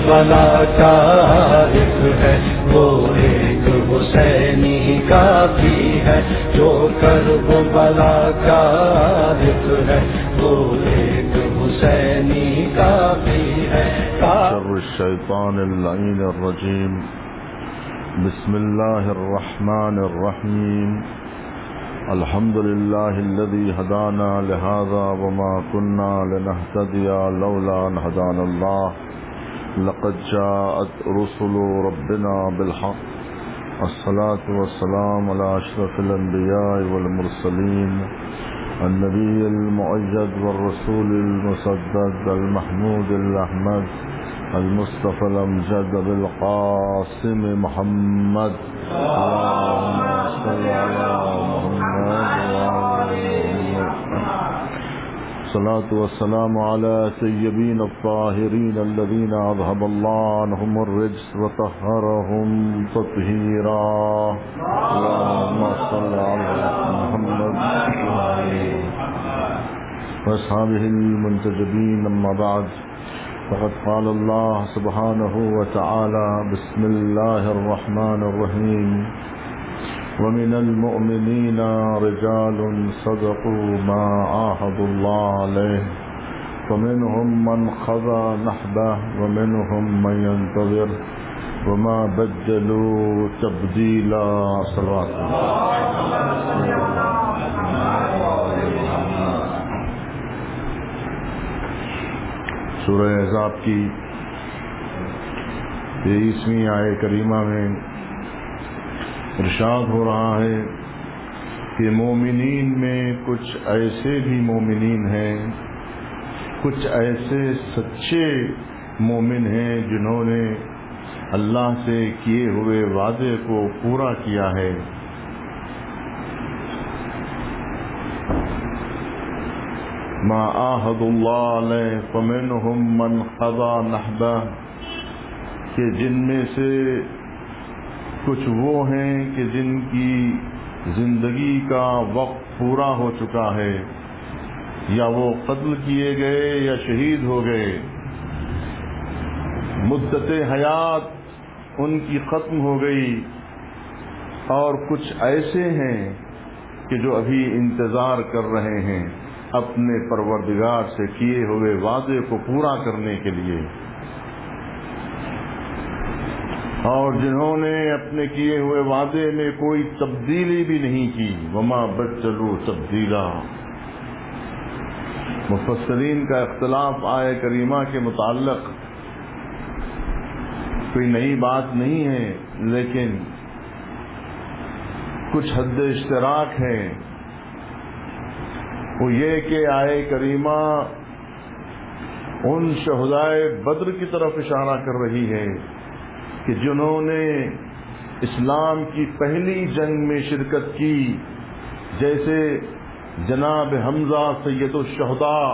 بلا کا عارف ہے وہ ایک حسینی کافی ہے، جو کرب بلا کا عارف ہے وہ ایک حسینی کافی ہے۔ شر الشیطان اللعین الرجیم، بسم اللہ الرحمن الرحیم، الحمد للہ الذی ہدانا لہذا وما كنا لنہتدی لولا ان ہدانا اللہ، لقد جاءت رسل ربنا بالحق، الصلاة والسلام علی اشرف الانبیاء والمرسلین، النبی المؤید والرسول المصدق المحمود الاحمد المصطفى الامجد بالقاسم محمد، اللهم صل على محمد الصلاة والسلام على سيدين الطاهرين الذين أذهب الله عنهم الرجس وطهرهم تطهيرا، اللهم صل على محمد وأصحابه المنتجبين، أما بعد، فقد قال الله سبحانه وتعالى: بسم الله الرحمن الرحيم، ومن المؤمنين رجال صدقوا ما عاهدوا الله عليه، فمنهم من قضى نحبه ومنهم من ينتظر وما بدلوا تبديلا۔ صلوات سورہ احزاب کی 23ویں آیت کریمہ میں ارشاد ہو رہا ہے کہ مومنین میں کچھ ایسے بھی مومنین ہیں، کچھ ایسے سچے مومن ہیں جنہوں نے اللہ سے کیے ہوئے وعدے کو پورا کیا ہے۔ ما عاہد اللہ علیہ فمنہم من قضى نحبہ، کہ جن میں سے کچھ وہ ہیں کہ جن کی زندگی کا وقت پورا ہو چکا ہے، یا وہ قتل کیے گئے یا شہید ہو گئے، مدت حیات ان کی ختم ہو گئی، اور کچھ ایسے ہیں کہ جو ابھی انتظار کر رہے ہیں اپنے پروردگار سے کیے ہوئے وعدے کو پورا کرنے کے لیے، اور جنہوں نے اپنے کیے ہوئے وعدے میں کوئی تبدیلی بھی نہیں کی، وما بدلوا تبدیلا۔ مفسرین کا اختلاف آیہ کریمہ کے متعلق کوئی نئی بات نہیں ہے، لیکن کچھ حد اشتراک ہے، وہ یہ کہ آیہ کریمہ ان شہدائے بدر کی طرف اشارہ کر رہی ہے کہ جنہوں نے اسلام کی پہلی جنگ میں شرکت کی، جیسے جناب حمزہ سید الشہداء،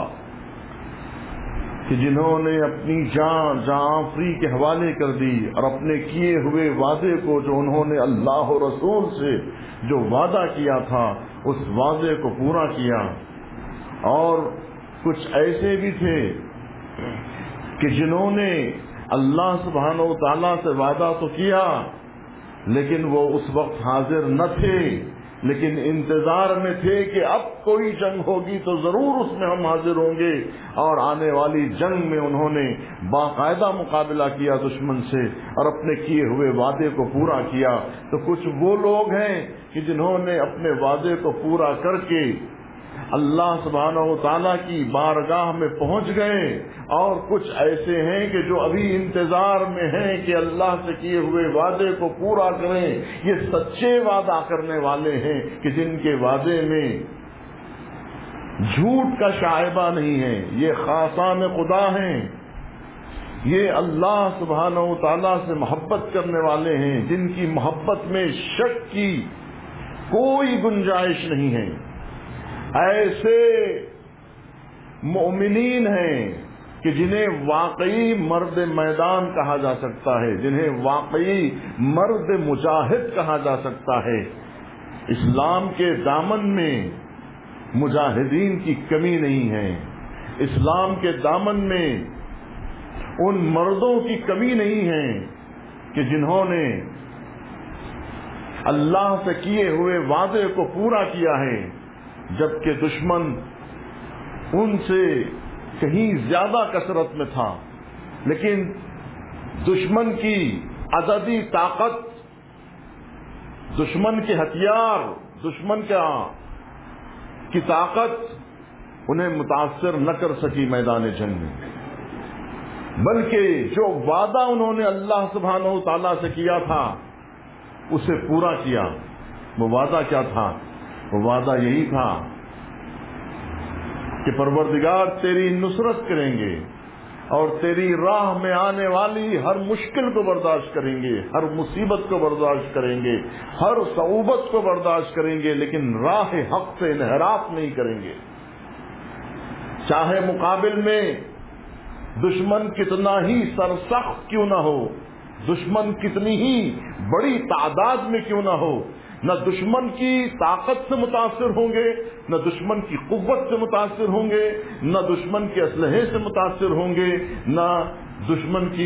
کہ جنہوں نے اپنی جان آفری کے حوالے کر دی اور اپنے کیے ہوئے وعدے کو، جو انہوں نے اللہ و رسول سے جو وعدہ کیا تھا، اس وعدے کو پورا کیا۔ اور کچھ ایسے بھی تھے کہ جنہوں نے اللہ سبحانہ و تعالیٰ سے وعدہ تو کیا، لیکن وہ اس وقت حاضر نہ تھے، لیکن انتظار میں تھے کہ اب کوئی جنگ ہوگی تو ضرور اس میں ہم حاضر ہوں گے، اور آنے والی جنگ میں انہوں نے باقاعدہ مقابلہ کیا دشمن سے اور اپنے کیے ہوئے وعدے کو پورا کیا۔ تو کچھ وہ لوگ ہیں کہ جنہوں نے اپنے وعدے کو پورا کر کے اللہ سبحانہ و تعالیٰ کی بارگاہ میں پہنچ گئے، اور کچھ ایسے ہیں کہ جو ابھی انتظار میں ہیں کہ اللہ سے کیے ہوئے وعدے کو پورا کریں۔ یہ سچے وعدہ کرنے والے ہیں کہ جن کے وعدے میں جھوٹ کا شائبہ نہیں ہے، یہ خاصان خدا ہیں، یہ اللہ سبحانہ و تعالیٰ سے محبت کرنے والے ہیں، جن کی محبت میں شک کی کوئی گنجائش نہیں ہے۔ ایسے مومنین ہیں کہ جنہیں واقعی مرد میدان کہا جا سکتا ہے، جنہیں واقعی مرد مجاہد کہا جا سکتا ہے۔ اسلام کے دامن میں مجاہدین کی کمی نہیں ہے، اسلام کے دامن میں ان مردوں کی کمی نہیں ہے کہ جنہوں نے اللہ سے کیے ہوئے وعدے کو پورا کیا ہے، جبکہ دشمن ان سے کہیں زیادہ کثرت میں تھا، لیکن دشمن کی عددی طاقت، دشمن کے ہتھیار، دشمن کی طاقت انہیں متاثر نہ کر سکی میدان جنگ میں، بلکہ جو وعدہ انہوں نے اللہ سبحانہ و تعالیٰ سے کیا تھا اسے پورا کیا۔ وہ وعدہ کیا تھا؟ وہ وعدہ یہی تھا کہ پروردگار تیری نصرت کریں گے اور تیری راہ میں آنے والی ہر مشکل کو برداشت کریں گے، ہر مصیبت کو برداشت کریں گے، ہر صعوبت کو برداشت کریں گے، لیکن راہ حق سے انحراف نہیں کریں گے، چاہے مقابل میں دشمن کتنا ہی سرسخت کیوں نہ ہو، دشمن کتنی ہی بڑی تعداد میں کیوں نہ ہو، نہ دشمن کی طاقت سے متاثر ہوں گے، نہ دشمن کی قوت سے متاثر ہوں گے، نہ دشمن کے اسلحے سے متاثر ہوں گے، نہ دشمن کی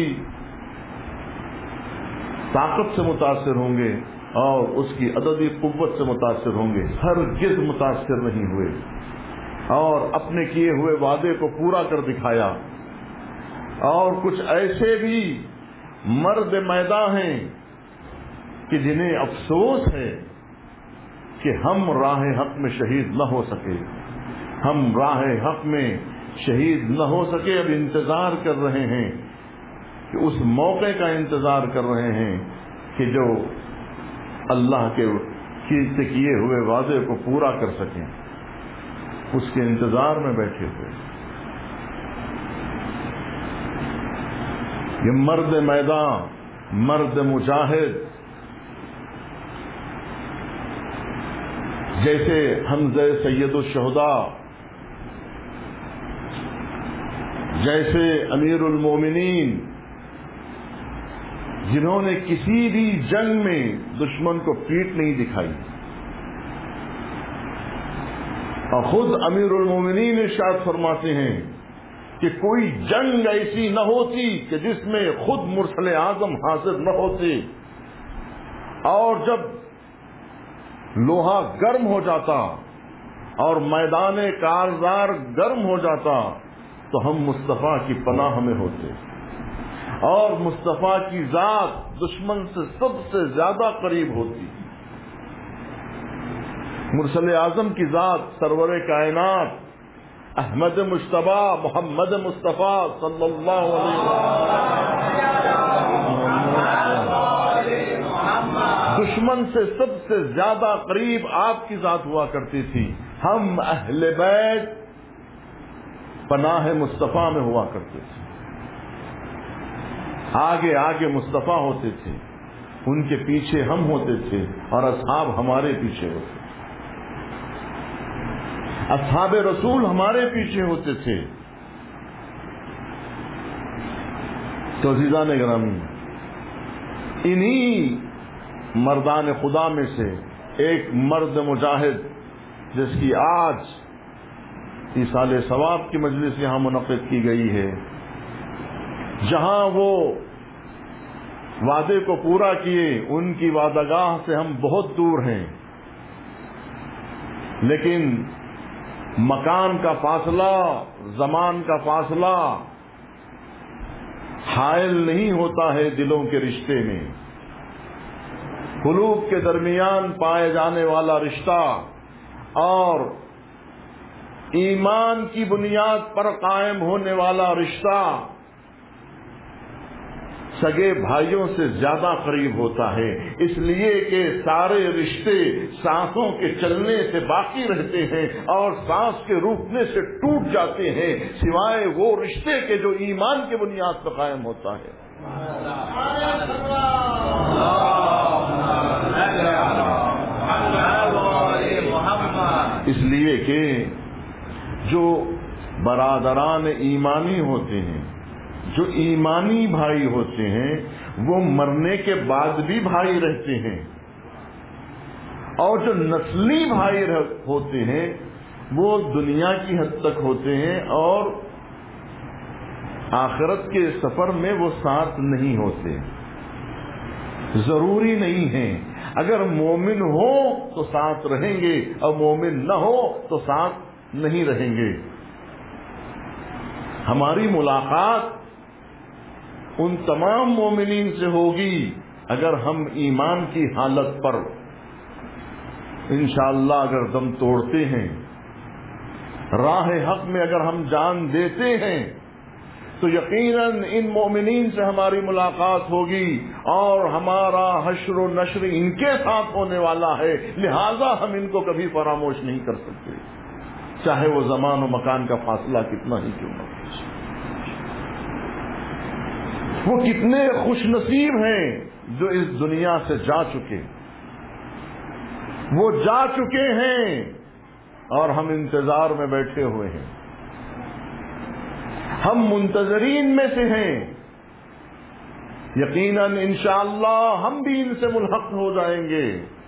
طاقت سے متاثر ہوں گے اور اس کی عددی قوت سے متاثر ہوں گے، ہرگز متاثر نہیں ہوئے اور اپنے کیے ہوئے وعدے کو پورا کر دکھایا۔ اور کچھ ایسے بھی مرد میدان ہیں کہ جنہیں افسوس ہے کہ ہم راہ حق میں شہید نہ ہو سکے، ہم راہ حق میں شہید نہ ہو سکے، اب انتظار کر رہے ہیں کہ اس موقع کا انتظار کر رہے ہیں کہ جو اللہ کے سے کیے ہوئے وعدے کو پورا کر سکیں، اس کے انتظار میں بیٹھے ہوئے۔ یہ مرد میدان، مرد مجاہد، جیسے حمزہ سید الشہداء، جیسے امیر المومنین، جنہوں نے کسی بھی جنگ میں دشمن کو پیٹ نہیں دکھائی، اور خود امیر المومنین ارشاد فرماتے ہیں کہ کوئی جنگ ایسی نہ ہوتی کہ جس میں خود مرسل اعظم حاضر نہ ہوتے، اور جب لوہا گرم ہو جاتا اور میدان کارزار گرم ہو جاتا تو ہم مصطفیٰ کی پناہ میں ہوتے، اور مصطفیٰ کی ذات دشمن سے سب سے زیادہ قریب ہوتی۔ مرسل اعظم کی ذات سرور کائنات احمد مجتبی محمد مصطفیٰ صلی اللہ علیہ وسلم دشمن سے سب سے زیادہ قریب آپ کی ذات ہوا کرتی تھی۔ ہم اہل بیت پناہ مصطفیٰ میں ہوا کرتے تھے، آگے آگے مصطفیٰ ہوتے تھے، ان کے پیچھے ہم ہوتے تھے اور اصحاب ہمارے پیچھے ہوتے تھے، اصحاب رسول ہمارے پیچھے ہوتے تھے۔ تو عزیزان گرامی، انہی مردان خدا میں سے ایک مرد مجاہد جس کی آج ایصال ثواب کی مجلس یہاں منعقد کی گئی ہے، جہاں وہ وعدے کو پورا کیے، ان کی وعدگاہ سے ہم بہت دور ہیں، لیکن مکان کا فاصلہ، زمان کا فاصلہ حائل نہیں ہوتا ہے دلوں کے رشتے میں۔ قلوب کے درمیان پائے جانے والا رشتہ اور ایمان کی بنیاد پر قائم ہونے والا رشتہ سگے بھائیوں سے زیادہ قریب ہوتا ہے، اس لیے کہ سارے رشتے سانسوں کے چلنے سے باقی رہتے ہیں اور سانس کے روکنے سے ٹوٹ جاتے ہیں، سوائے وہ رشتے کے جو ایمان کی بنیاد پر قائم ہوتا ہے۔ اس لیے کہ جو برادران ایمانی ہوتے ہیں، جو ایمانی بھائی ہوتے ہیں، وہ مرنے کے بعد بھی بھائی رہتے ہیں، اور جو نسلی بھائی ہوتے ہیں وہ دنیا کی حد تک ہوتے ہیں اور آخرت کے سفر میں وہ ساتھ نہیں ہوتے، ضروری نہیں ہے. اگر مومن ہو تو ساتھ رہیں گے اور مومن نہ ہو تو ساتھ نہیں رہیں گے. ہماری ملاقات ان تمام مومنین سے ہوگی اگر ہم ایمان کی حالت پر انشاءاللہ اگر دم توڑتے ہیں، راہ حق میں اگر ہم جان دیتے ہیں تو یقیناً ان مومنین سے ہماری ملاقات ہوگی اور ہمارا حشر و نشر ان کے ساتھ ہونے والا ہے. لہذا ہم ان کو کبھی فراموش نہیں کر سکتے، چاہے وہ زمان و مکان کا فاصلہ کتنا ہی کیوں نہ ہو. وہ کتنے خوش نصیب ہیں جو اس دنیا سے جا چکے، وہ جا چکے ہیں اور ہم انتظار میں بیٹھے ہوئے ہیں. ہم منتظرین میں سے ہیں. یقیناً انشاءاللہ ہم بھی ان سے ملحق ہو جائیں گے.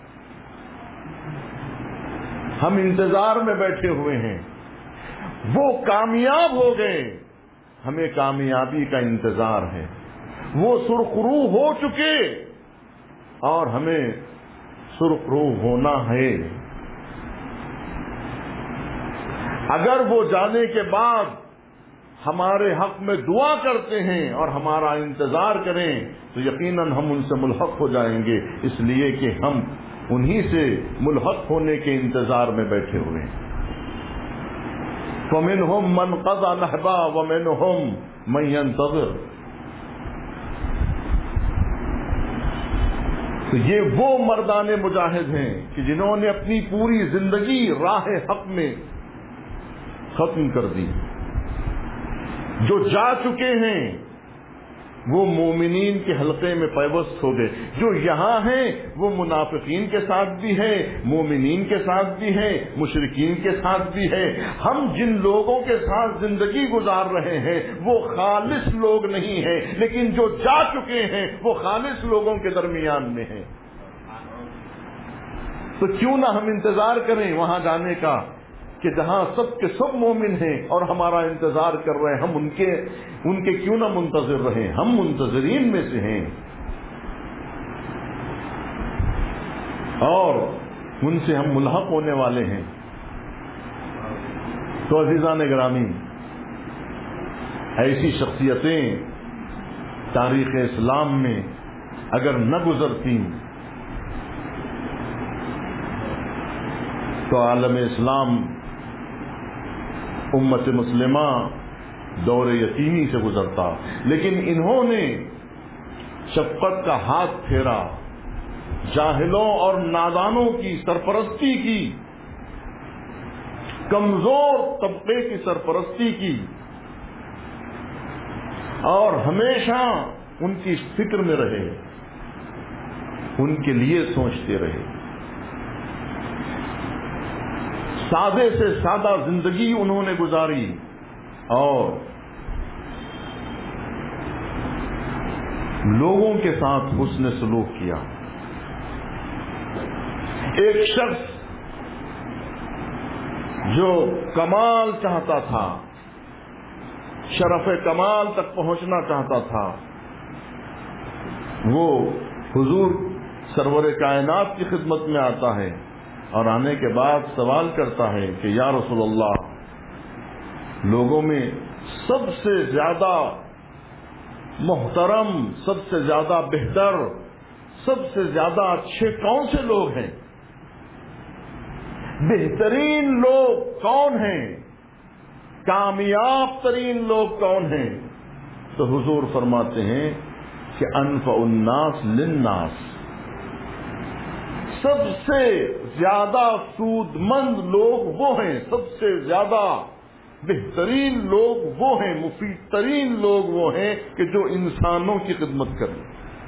ہم انتظار میں بیٹھے ہوئے ہیں. وہ کامیاب ہو گئے، ہمیں کامیابی کا انتظار ہے. وہ سرخرو ہو چکے اور ہمیں سرخرو ہونا ہے. اگر وہ جانے کے بعد ہمارے حق میں دعا کرتے ہیں اور ہمارا انتظار کریں تو یقیناً ہم ان سے ملحق ہو جائیں گے، اس لیے کہ ہم انہی سے ملحق ہونے کے انتظار میں بیٹھے ہوئے ہیں. فَمِنْهُمْ مَنْ قَضَى نَحْبَهُ وَمِنْهُمْ مَنْ يَنْتَظِرُ. تو یہ وہ مردان مجاہد ہیں کہ جنہوں نے اپنی پوری زندگی راہ حق میں ختم کر دی. جو جا چکے ہیں وہ مومنین کے حلقے میں پیوست ہو گئے. جو یہاں ہیں وہ منافقین کے ساتھ بھی ہیں، مومنین کے ساتھ بھی ہیں، مشرکین کے ساتھ بھی ہیں. ہم جن لوگوں کے ساتھ زندگی گزار رہے ہیں وہ خالص لوگ نہیں ہیں، لیکن جو جا چکے ہیں وہ خالص لوگوں کے درمیان میں ہیں. تو کیوں نہ ہم انتظار کریں وہاں جانے کا کہ جہاں سب کے سب مومن ہیں اور ہمارا انتظار کر رہے ہیں. ہم ان کے کیوں نہ منتظر رہیں، ہم منتظرین میں سے ہیں اور ان سے ہم ملحق ہونے والے ہیں. تو عزیزان گرامی، ایسی شخصیتیں تاریخ اسلام میں اگر نہ گزرتی تو عالم اسلام، امت مسلمہ دور یتیمی سے گزرتا. لیکن انہوں نے شفقت کا ہاتھ پھیرا، جاہلوں اور نادانوں کی سرپرستی کی، کمزور طبقے کی سرپرستی کی اور ہمیشہ ان کی فکر میں رہے، ان کے لیے سوچتے رہے. سادے سے سادہ زندگی انہوں نے گزاری اور لوگوں کے ساتھ حسن سلوک کیا. ایک شخص جو کمال چاہتا تھا، شرف کمال تک پہنچنا چاہتا تھا، وہ حضور سرور کائنات کی خدمت میں آتا ہے اور آنے کے بعد سوال کرتا ہے کہ یا رسول اللہ، لوگوں میں سب سے زیادہ محترم، سب سے زیادہ بہتر، سب سے زیادہ اچھے کون سے لوگ ہیں؟ بہترین لوگ کون ہیں؟ کامیاب ترین لوگ کون ہیں؟ تو حضور فرماتے ہیں کہ انفع الناس للناس، سب سے زیادہ سود مند لوگ وہ ہیں، سب سے زیادہ بہترین لوگ وہ ہیں، مفید ترین لوگ وہ ہیں کہ جو انسانوں کی خدمت کریں.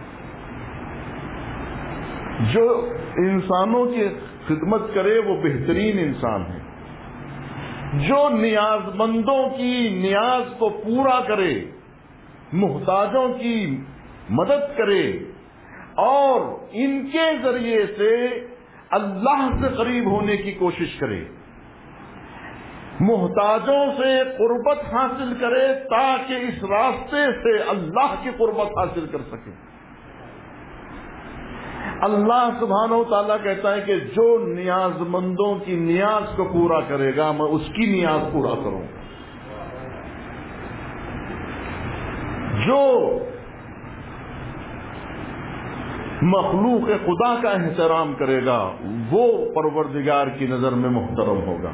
جو انسانوں کی خدمت کرے وہ بہترین انسان ہے. جو نیاز مندوں کی نیاز کو پورا کرے، محتاجوں کی مدد کرے اور ان کے ذریعے سے اللہ سے قریب ہونے کی کوشش کرے. محتاجوں سے قربت حاصل کرے تاکہ اس راستے سے اللہ کی قربت حاصل کر سکے. اللہ سبحانہ و تعالیٰ کہتا ہے کہ جو نیاز مندوں کی نیاز کو پورا کرے گا میں اس کی نیاز پورا کروں. جو مخلوق خدا کا احترام کرے گا وہ پروردگار کی نظر میں محترم ہوگا.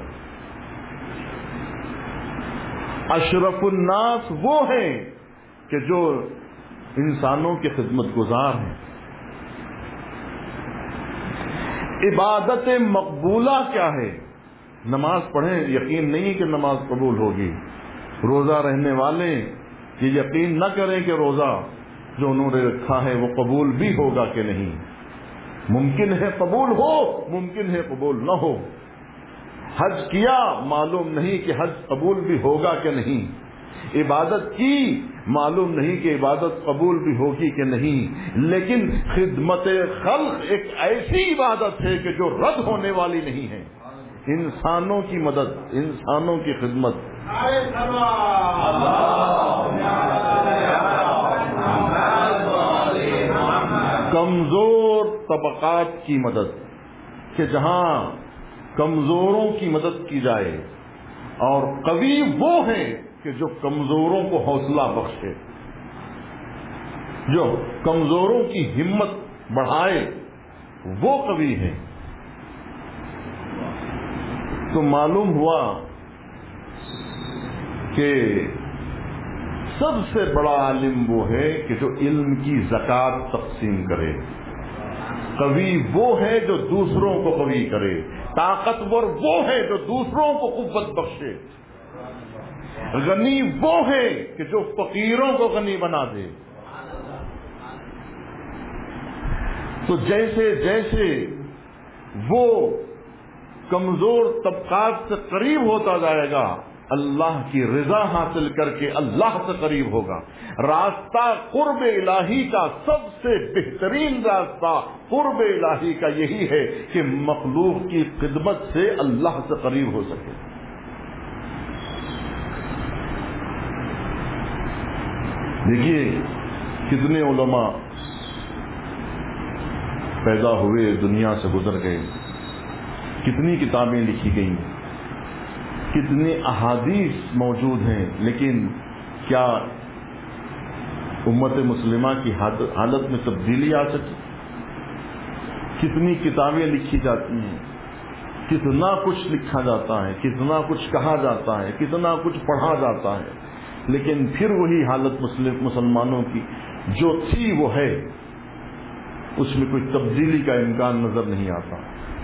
اشرف الناس وہ ہیں کہ جو انسانوں کی خدمت گزار ہیں. عبادت مقبولہ کیا ہے؟ نماز پڑھیں یقین نہیں کہ نماز قبول ہوگی. روزہ رہنے والے یہ یقین نہ کریں کہ روزہ جو انہوں نے رکھا ہے وہ قبول بھی ہوگا کہ نہیں. ممکن ہے قبول ہو، ممکن ہے قبول نہ ہو. حج کیا، معلوم نہیں کہ حج قبول بھی ہوگا کہ نہیں. عبادت کی، معلوم نہیں کہ عبادت قبول بھی ہوگی کہ نہیں. لیکن خدمت خلق ایک ایسی عبادت ہے کہ جو رد ہونے والی نہیں ہے. انسانوں کی مدد، انسانوں کی خدمت. کمزور طبقات کی مدد، کہ جہاں کمزوروں کی مدد کی جائے. اور قوی وہ ہیں کہ جو کمزوروں کو حوصلہ بخشے، جو کمزوروں کی ہمت بڑھائے، وہ قوی ہیں. تو معلوم ہوا کہ سب سے بڑا عالم وہ ہے کہ جو علم کی زکات تقسیم کرے. قوی وہ ہے جو دوسروں کو قوی کرے. طاقتور وہ ہے جو دوسروں کو قوت بخشے. غنی وہ ہے کہ جو فقیروں کو غنی بنا دے. تو جیسے جیسے وہ کمزور طبقات سے قریب ہوتا جائے گا اللہ کی رضا حاصل کر کے اللہ سے قریب ہوگا. راستہ قرب الہی کا سب سے بہترین راستہ قرب الہی کا یہی ہے کہ مخلوق کی خدمت سے اللہ سے قریب ہو سکے. دیکھیے کتنے علماء پیدا ہوئے، دنیا سے گزر گئے، کتنی کتابیں لکھی گئیں، کتنے احادیث موجود ہیں. لیکن کیا امت مسلمہ کی حالت میں تبدیلی آ سکی؟ کتنی کتابیں لکھی جاتی ہیں، کتنا کچھ لکھا جاتا ہے، کتنا کچھ کہا جاتا ہے، کتنا کچھ پڑھا جاتا ہے، لیکن پھر وہی حالت مسلمانوں کی جو تھی وہ ہے. اس میں کوئی تبدیلی کا امکان نظر نہیں آتا.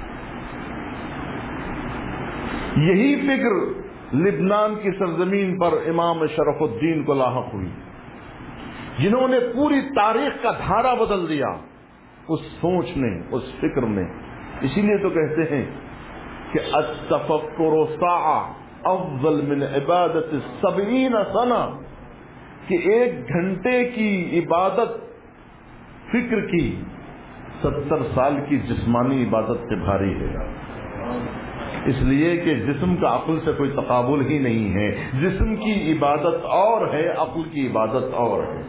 یہی فکر لبنان کی سرزمین پر امام شرف الدین کو لاحق ہوئی، جنہوں نے پوری تاریخ کا دھارا بدل دیا اس سوچ نے، اس فکر نے. اسی لیے تو کہتے ہیں کہ التفکر ساعہ افضل من عبادت 70 سنہ، کہ 1 گھنٹے کی عبادت فکر کی 70 سال کی جسمانی عبادت سے بھاری ہے. اس لیے کہ جسم کا عقل سے کوئی تقابل ہی نہیں ہے. جسم کی عبادت اور ہے، عقل کی عبادت اور ہے.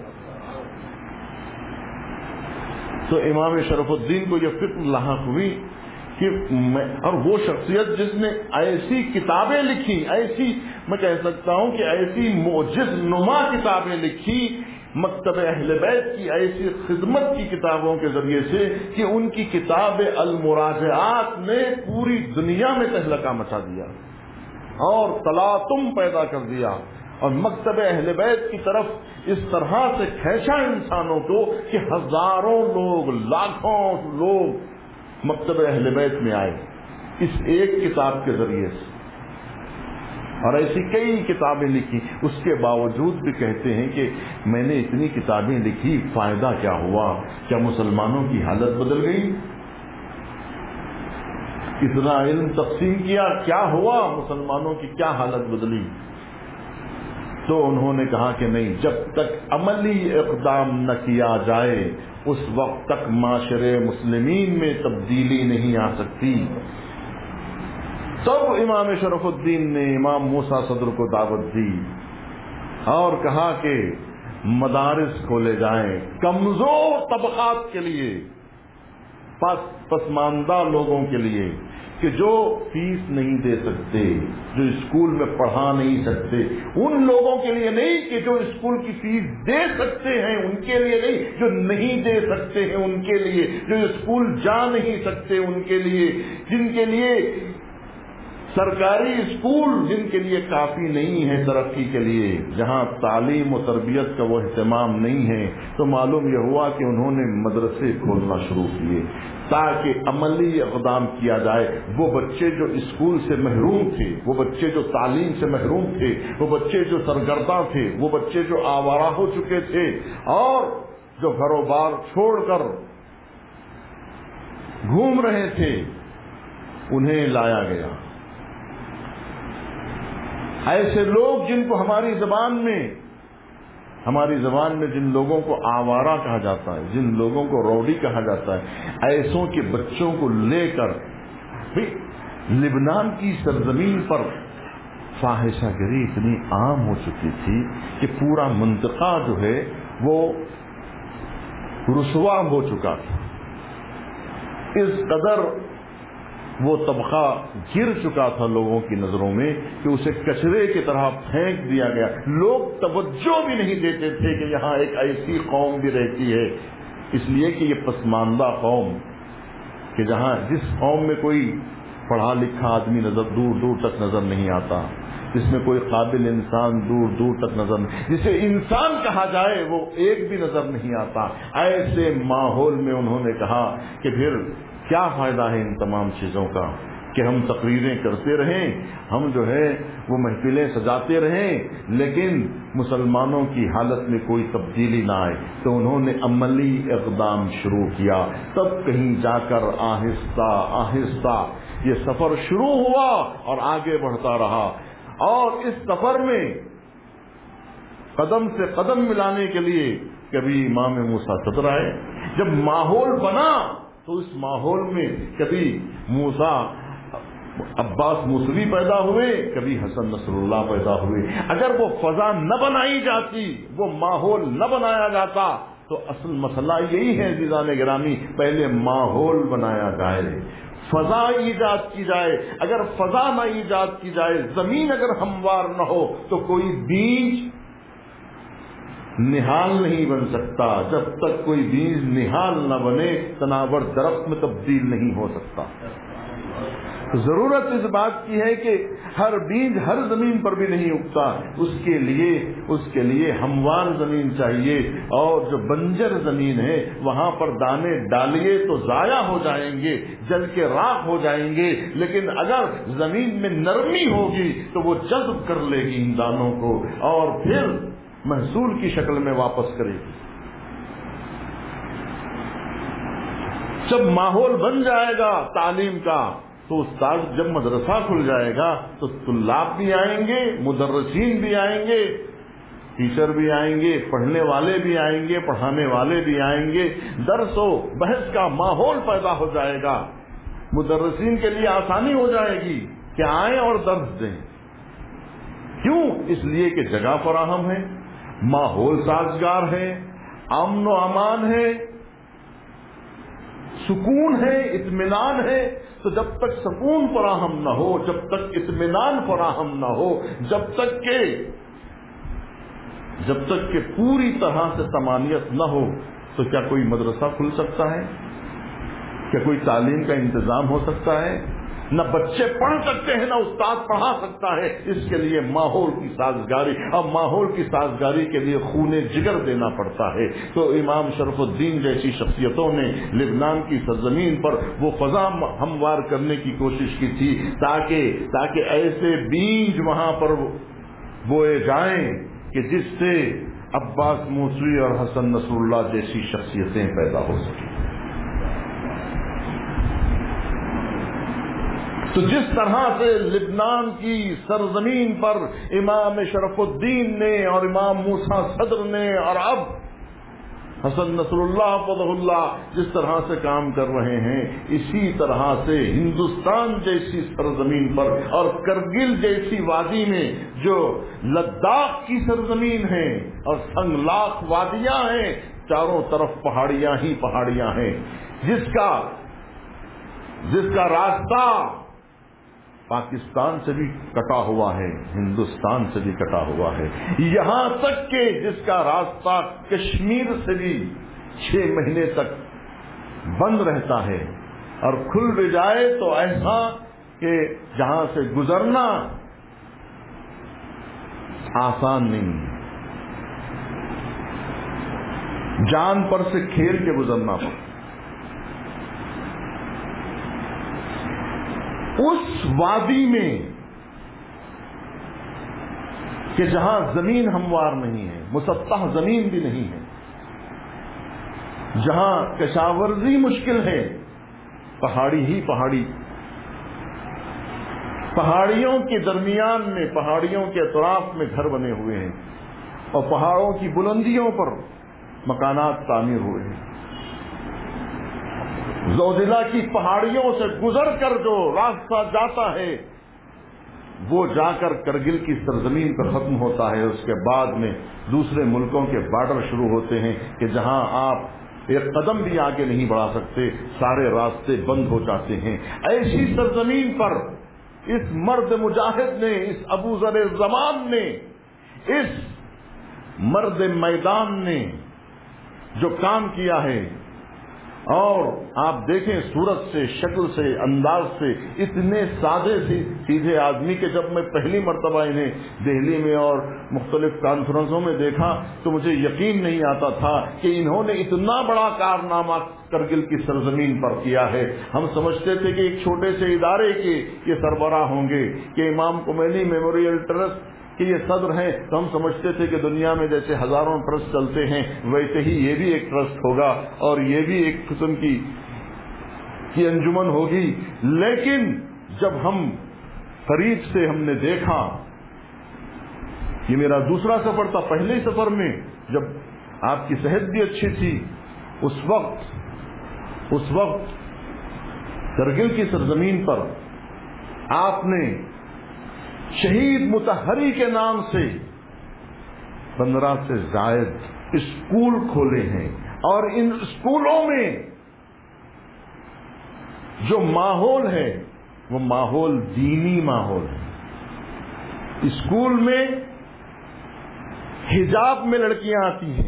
تو امام شرف الدین کو یہ فکر لاحق ہوئی کہ اور وہ شخصیت جس نے ایسی کتابیں لکھی، ایسی میں کہہ سکتا ہوں کہ ایسی معجز نما کتابیں لکھی، مکتب اہل بیت کی ایسی خدمت کی کتابوں کے ذریعے سے کہ ان کی کتاب المراجعات نے پوری دنیا میں تہلکہ مچا دیا اور تلاطم پیدا کر دیا، اور مکتب اہل بیت کی طرف اس طرح سے کھینچا انسانوں کو کہ ہزاروں لوگ، لاکھوں لوگ مکتب اہل بیت میں آئے اس ایک کتاب کے ذریعے سے. اور ایسی کئی کتابیں لکھی. اس کے باوجود بھی کہتے ہیں کہ میں نے اتنی کتابیں لکھی، فائدہ کیا ہوا؟ کیا مسلمانوں کی حالت بدل گئی؟ اتنا علم تقسیم کیا، کیا ہوا؟ مسلمانوں کی کیا حالت بدلی؟ تو انہوں نے کہا کہ نہیں، جب تک عملی اقدام نہ کیا جائے اس وقت تک معاشرے مسلمین میں تبدیلی نہیں آ سکتی. تب امام شرف الدین نے امام موسیٰ صدر کو دعوت دی اور کہا کہ مدارس کھولے جائیں کمزور طبقات کے لیے، پسماندہ لوگوں کے لیے، کہ جو فیس نہیں دے سکتے، جو اسکول میں پڑھا نہیں سکتے، ان لوگوں کے لیے نہیں کہ جو اسکول کی فیس دے سکتے ہیں ان کے لیے نہیں، جو نہیں دے سکتے ہیں ان کے لیے، جو اسکول جا نہیں سکتے ان کے لیے، جن کے لیے سرکاری اسکول جن کے لیے کافی نہیں ہے ترقی کے لیے، جہاں تعلیم و تربیت کا وہ اہتمام نہیں ہے، تو معلوم یہ ہوا کہ انہوں نے مدرسے کھولنا شروع کیے تاکہ عملی اقدام کیا جائے۔ وہ بچے جو اسکول سے محروم تھے، وہ بچے جو تعلیم سے محروم تھے، وہ بچے جو سرگرداں تھے، وہ بچے جو آوارہ ہو چکے تھے اور جو گھر و بار چھوڑ کر گھوم رہے تھے، انہیں لایا گیا۔ ایسے لوگ جن کو ہماری زبان میں جن لوگوں کو آوارہ کہا جاتا ہے، جن لوگوں کو روڈی کہا جاتا ہے، ایسوں کے بچوں کو لے کر لبنان کی سرزمین پر فاحشہ گری اتنی عام ہو چکی تھی کہ پورا منطقہ جو ہے وہ رسوا ہو چکا تھا۔ اس قدر وہ طبقہ گر چکا تھا لوگوں کی نظروں میں کہ اسے کچرے کی طرح پھینک دیا گیا۔ لوگ توجہ بھی نہیں دیتے تھے کہ یہاں ایک ایسی قوم بھی رہتی ہے، اس لیے کہ یہ پسماندہ قوم، کہ جس قوم میں کوئی پڑھا لکھا آدمی دور دور تک نظر نہیں آتا، جس میں کوئی قابل انسان دور دور تک نظر نہیں، جسے انسان کہا جائے وہ ایک بھی نظر نہیں آتا، ایسے ماحول میں انہوں نے کہا کہ پھر کیا فائدہ ہے ان تمام چیزوں کا کہ ہم تقریریں کرتے رہیں، ہم جو ہے وہ محفلیں سجاتے رہیں، لیکن مسلمانوں کی حالت میں کوئی تبدیلی نہ آئے۔ تو انہوں نے عملی اقدام شروع کیا۔ تب کہیں جا کر آہستہ آہستہ یہ سفر شروع ہوا اور آگے بڑھتا رہا، اور اس سفر میں قدم سے قدم ملانے کے لیے کبھی امام موسیٰ صدر آئے۔ جب ماحول بنا تو اس ماحول میں کبھی موسیٰ عباس موسوی پیدا ہوئے، کبھی حسن نصر اللہ پیدا ہوئے۔ اگر وہ فضا نہ بنائی جاتی، وہ ماحول نہ بنایا جاتا، تو اصل مسئلہ یہی ہے عزیزان گرامی، پہلے ماحول بنایا جائے، فضا ایجاد کی جائے۔ اگر فضا نہ ایجاد کی جائے، زمین اگر ہموار نہ ہو، تو کوئی بیج نہال نہیں بن سکتا۔ جب تک کوئی بیج نہال نہ بنے، تناور درخت میں تبدیل نہیں ہو سکتا۔ ضرورت اس بات کی ہے کہ ہر بیج ہر زمین پر بھی نہیں اگتا، اس کے لیے ہموار زمین چاہیے، اور جو بنجر زمین ہے وہاں پر دانے ڈالیے تو ضائع ہو جائیں گے، جل کے راکھ ہو جائیں گے، لیکن اگر زمین میں نرمی ہوگی تو وہ جذب کر لے گی ان دانوں کو اور پھر محصول کی شکل میں واپس کرے گی۔ جب ماحول بن جائے گا تعلیم کا، تو استاد جب مدرسہ کھل جائے گا تو طلاب بھی آئیں گے، مدرسین بھی آئیں گے، ٹیچر بھی آئیں گے، پڑھنے والے بھی آئیں گے، پڑھانے والے بھی آئیں گے، درس و بحث کا ماحول پیدا ہو جائے گا۔ مدرسین کے لیے آسانی ہو جائے گی کہ آئیں اور درس دیں۔ کیوں؟ اس لیے کہ جگہ فراہم ہے، ماحول سازگار ہے، امن و امان ہے، سکون ہے، اطمینان ہے۔ تو جب تک سکون فراہم نہ ہو، جب تک اطمینان فراہم نہ ہو، جب تک کہ پوری طرح سے طمانینت نہ ہو، تو کیا کوئی مدرسہ کھل سکتا ہے؟ کیا کوئی تعلیم کا انتظام ہو سکتا ہے؟ نہ بچے پڑھ سکتے ہیں، نہ استاد پڑھا سکتا ہے۔ اس کے لیے ماحول کی سازگاری، اور ماحول کی سازگاری کے لیے خون جگر دینا پڑتا ہے۔ تو امام شرف الدین جیسی شخصیتوں نے لبنان کی سرزمین پر وہ فضا ہموار کرنے کی کوشش کی تھی تاکہ ایسے بیج وہاں پر بوئے جائیں کہ جس سے عباس موسوی اور حسن نصر اللہ جیسی شخصیتیں پیدا ہو سکیں۔ تو جس طرح سے لبنان کی سرزمین پر امام شرف الدین نے اور امام موسیٰ صدر نے اور اب حسن نصراللہ فضل اللہ جس طرح سے کام کر رہے ہیں، اسی طرح سے ہندوستان جیسی سرزمین پر اور کرگل جیسی وادی میں جو لداخ کی سرزمین ہے اور سنگلاخ وادیاں ہیں، چاروں طرف پہاڑیاں ہی پہاڑیاں ہیں، جس کا راستہ پاکستان سے بھی کٹا ہوا ہے، ہندوستان سے بھی کٹا ہوا ہے، یہاں تک کہ جس کا راستہ کشمیر سے بھی 6 مہینے تک بند رہتا ہے اور کھل بھی جائے تو ایسا کہ جہاں سے گزرنا آسان نہیں، جان پر سے کھیل کے گزرنا پڑتا۔ اس وادی میں کہ جہاں زمین ہموار نہیں ہے، مسطح زمین بھی نہیں ہے، جہاں کشاورزی مشکل ہے، پہاڑی ہی پہاڑی، پہاڑیوں کے درمیان میں، پہاڑیوں کے اطراف میں گھر بنے ہوئے ہیں اور پہاڑوں کی بلندیوں پر مکانات تعمیر ہوئے ہیں۔ زوجلہ کی پہاڑیوں سے گزر کر جو راستہ جاتا ہے وہ جا کر کرگل کی سرزمین پر ختم ہوتا ہے، اس کے بعد میں دوسرے ملکوں کے بارڈر شروع ہوتے ہیں کہ جہاں آپ ایک قدم بھی آگے نہیں بڑھا سکتے، سارے راستے بند ہو جاتے ہیں۔ ایسی سرزمین پر اس مرد مجاہد نے، اس ابو ذر زمان نے، اس مرد میدان نے جو کام کیا ہے، اور آپ دیکھیں صورت سے، شکل سے، انداز سے اتنے سادے سیدھے آدمی کہ جب میں پہلی مرتبہ انہیں دہلی میں اور مختلف کانفرنسوں میں دیکھا تو مجھے یقین نہیں آتا تھا کہ انہوں نے اتنا بڑا کارنامہ کرگل کی سرزمین پر کیا ہے۔ ہم سمجھتے تھے کہ ایک چھوٹے سے ادارے کے یہ سربراہ ہوں گے، کہ امام خمینی میموریل ٹرسٹ کہ یہ صدر ہیں، تو ہم سمجھتے تھے کہ دنیا میں جیسے ہزاروں ٹرسٹ چلتے ہیں ویسے ہی یہ بھی ایک ٹرسٹ ہوگا اور یہ بھی ایک قسم کی انجمن ہوگی۔ لیکن جب ہم قریب سے ہم نے دیکھا، یہ میرا دوسرا سفر تھا، پہلے سفر میں جب آپ کی صحت بھی اچھی تھی، اس وقت کرگل کی سرزمین پر آپ نے شہید مطہری کے نام سے 15 سے زائد اسکول کھولے ہیں، اور ان اسکولوں میں جو ماحول ہے وہ ماحول دینی ماحول ہے۔ اسکول میں حجاب میں لڑکیاں آتی ہیں،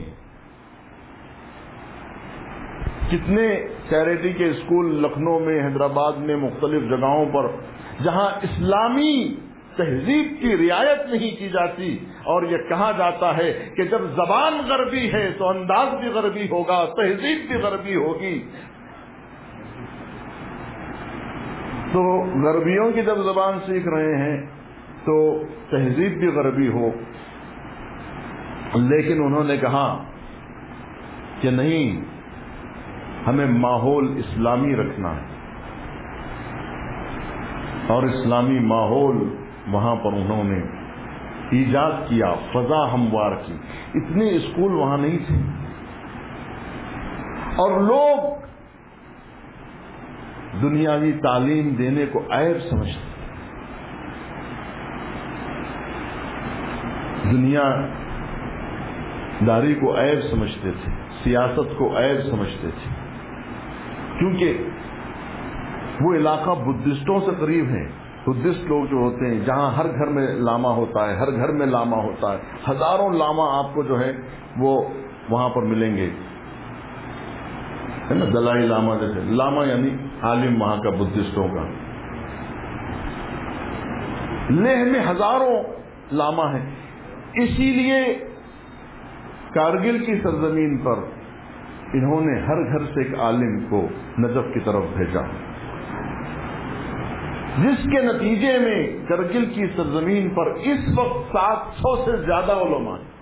کتنے چیریٹی کے اسکول لکھنؤ میں، حیدرآباد میں، مختلف جگہوں پر جہاں اسلامی تہذیب کی رعایت نہیں کی جاتی، اور یہ کہا جاتا ہے کہ جب زبان غربی ہے تو انداز بھی غربی ہوگا، تہذیب بھی غربی ہوگی۔ تو غربیوں کی جب زبان سیکھ رہے ہیں تو تہذیب بھی غربی ہو، لیکن انہوں نے کہا کہ نہیں، ہمیں ماحول اسلامی رکھنا ہے، اور اسلامی ماحول وہاں پر انہوں نے ایجاد کیا، فضا ہموار کی۔ اتنے اسکول وہاں نہیں تھے، اور لوگ دنیاوی تعلیم دینے کو عیب سمجھتے، دنیا داری کو عیب سمجھتے تھے، سیاست کو عیب سمجھتے تھے، کیونکہ وہ علاقہ بدھسٹوں سے قریب ہے۔ بدھسٹ لوگ جو ہوتے ہیں، جہاں ہر گھر میں لاما ہوتا ہے، ہر گھر میں لاما ہوتا ہے، ہزاروں لاما آپ کو جو ہے وہ وہاں پر ملیں گے، ہے نا، دلائی لاما جیسے، لاما یعنی عالم وہاں کا بدھسٹوں کا۔ لیہ میں ہزاروں لاما ہیں، اسی لیے کارگل کی سرزمین پر انہوں نے ہر گھر سے ایک عالم کو نجف کی طرف بھیجا، جس کے نتیجے میں کرگل کی سرزمین پر اس وقت 700 سے زیادہ علماء ہیں۔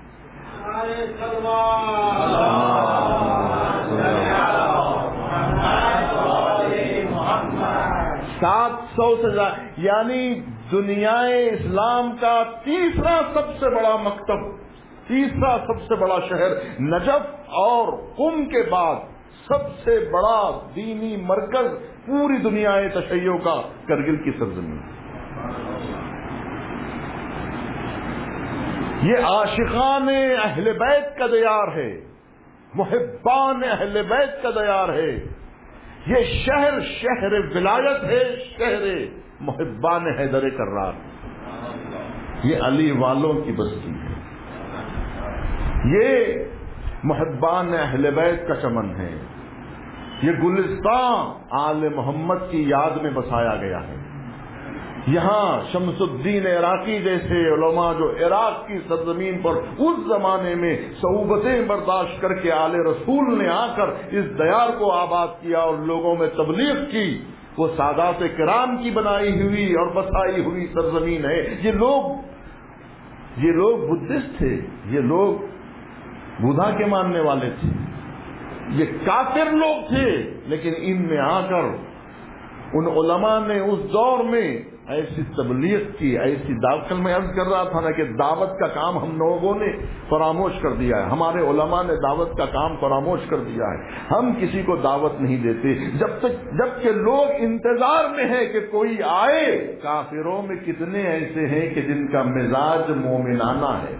700 سے زیادہ، یعنی دنیا اسلام کا تیسرا سب سے بڑا مکتب تیسرا سب سے بڑا شہر نجف اور قم کے بعد سب سے بڑا دینی مرکز پوری دنیا تشیع کا کرگل کی سرزمین. یہ عاشقان اہل بیت کا دیار ہے، محبان اہل بیت کا دیار ہے. یہ شہر شہر ولایت ہے، شہر محبان حیدر کرار. یہ علی والوں کی بستی ہے، یہ محبان اہل بیت کا چمن ہے. یہ گلستان آل محمد کی یاد میں بسایا گیا ہے. یہاں شمس الدین عراقی جیسے علماء جو عراق کی سرزمین پر اس زمانے میں صعوبتیں برداشت کر کے آل رسول نے آ کر اس دیار کو آباد کیا اور لوگوں میں تبلیغ کی، وہ سادات کرام کی بنائی ہوئی اور بسائی ہوئی سرزمین ہے. یہ لوگ بدھسٹ تھے، یہ لوگ بدھا کے ماننے والے تھے، یہ کافر لوگ تھے، لیکن ان میں آ کر ان علماء نے اس دور میں ایسی تبلیغ کی، ایسی دعوت. کل میں عرض کر رہا تھا نا کہ دعوت کا کام ہم لوگوں نے فراموش کر دیا ہے، ہمارے علماء نے دعوت کا کام فراموش کر دیا ہے. ہم کسی کو دعوت نہیں دیتے جب کہ لوگ انتظار میں ہے کہ کوئی آئے. کافروں میں کتنے ایسے ہیں کہ جن کا مزاج مومنانہ ہے،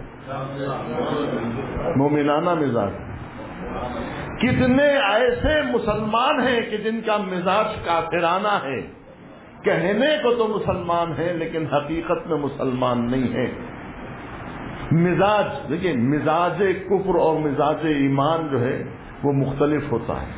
مومنانہ مزاج. کتنے ایسے مسلمان ہیں کہ جن کا مزاج کافرانہ ہے. کہنے کو تو مسلمان ہیں لیکن حقیقت میں مسلمان نہیں ہے. مزاج دیکھیے، مزاج کفر اور مزاج ایمان جو ہے وہ مختلف ہوتا ہے.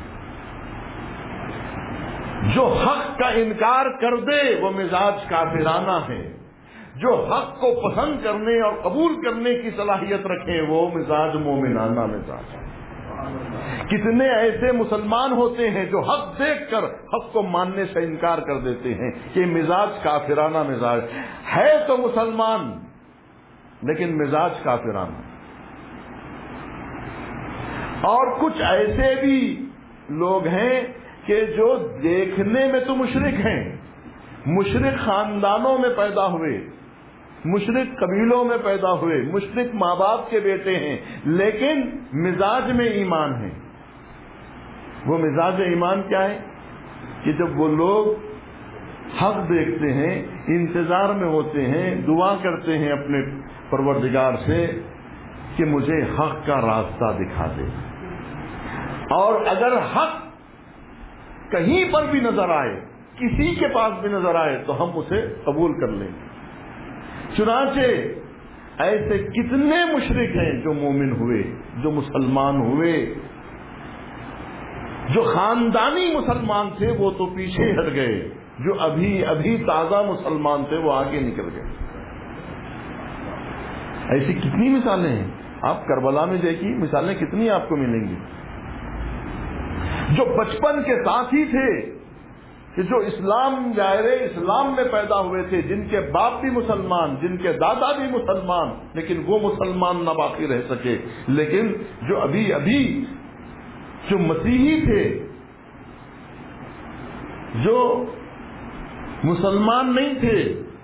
جو حق کا انکار کر دے وہ مزاج کافرانہ ہے، جو حق کو پسند کرنے اور قبول کرنے کی صلاحیت رکھے وہ مزاج مومنانہ مزاج ہے. کتنے ایسے مسلمان ہوتے ہیں جو حق دیکھ کر حق کو ماننے سے انکار کر دیتے ہیں کہ مزاج کافرانہ مزاج ہے. تو مسلمان لیکن مزاج کافرانہ. اور کچھ ایسے بھی لوگ ہیں کہ جو دیکھنے میں تو مشرک ہیں، مشرک خاندانوں میں پیدا ہوئے، مشرک قبیلوں میں پیدا ہوئے، مشرک ماں باپ کے بیٹے ہیں، لیکن مزاج میں ایمان ہے. وہ مزاج ایمان کیا ہے کہ جب وہ لوگ حق دیکھتے ہیں، انتظار میں ہوتے ہیں، دعا کرتے ہیں اپنے پروردگار سے کہ مجھے حق کا راستہ دکھا دے. اور اگر حق کہیں پر بھی نظر آئے، کسی کے پاس بھی نظر آئے تو ہم اسے قبول کر لیں گے. چنانچہ ایسے کتنے مشرک ہیں جو مومن ہوئے، جو مسلمان ہوئے. جو خاندانی مسلمان تھے وہ تو پیچھے ہٹ گئے، جو ابھی تازہ مسلمان تھے وہ آگے نکل گئے. ایسی کتنی مثالیں ہیں. آپ کربلا میں دیکھیے، مثالیں کتنی آپ کو ملیں گی. جو بچپن کے ساتھی تھے کہ جو دائرے اسلام میں پیدا ہوئے تھے، جن کے باپ بھی مسلمان، جن کے دادا بھی مسلمان، لیکن وہ مسلمان نہ باقی رہ سکے. لیکن جو ابھی جو مسیحی تھے، جو مسلمان نہیں تھے،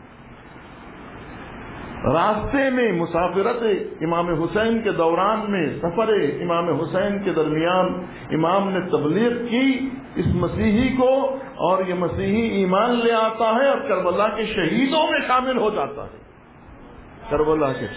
راستے میں مسافرت امام حسین کے دوران میں، سفر امام حسین کے درمیان امام نے تبلیغ کی اس مسیحی کو، اور یہ مسیحی ایمان لے آتا ہے اور کربلا کے شہیدوں میں شامل ہو جاتا ہے. کربلا کے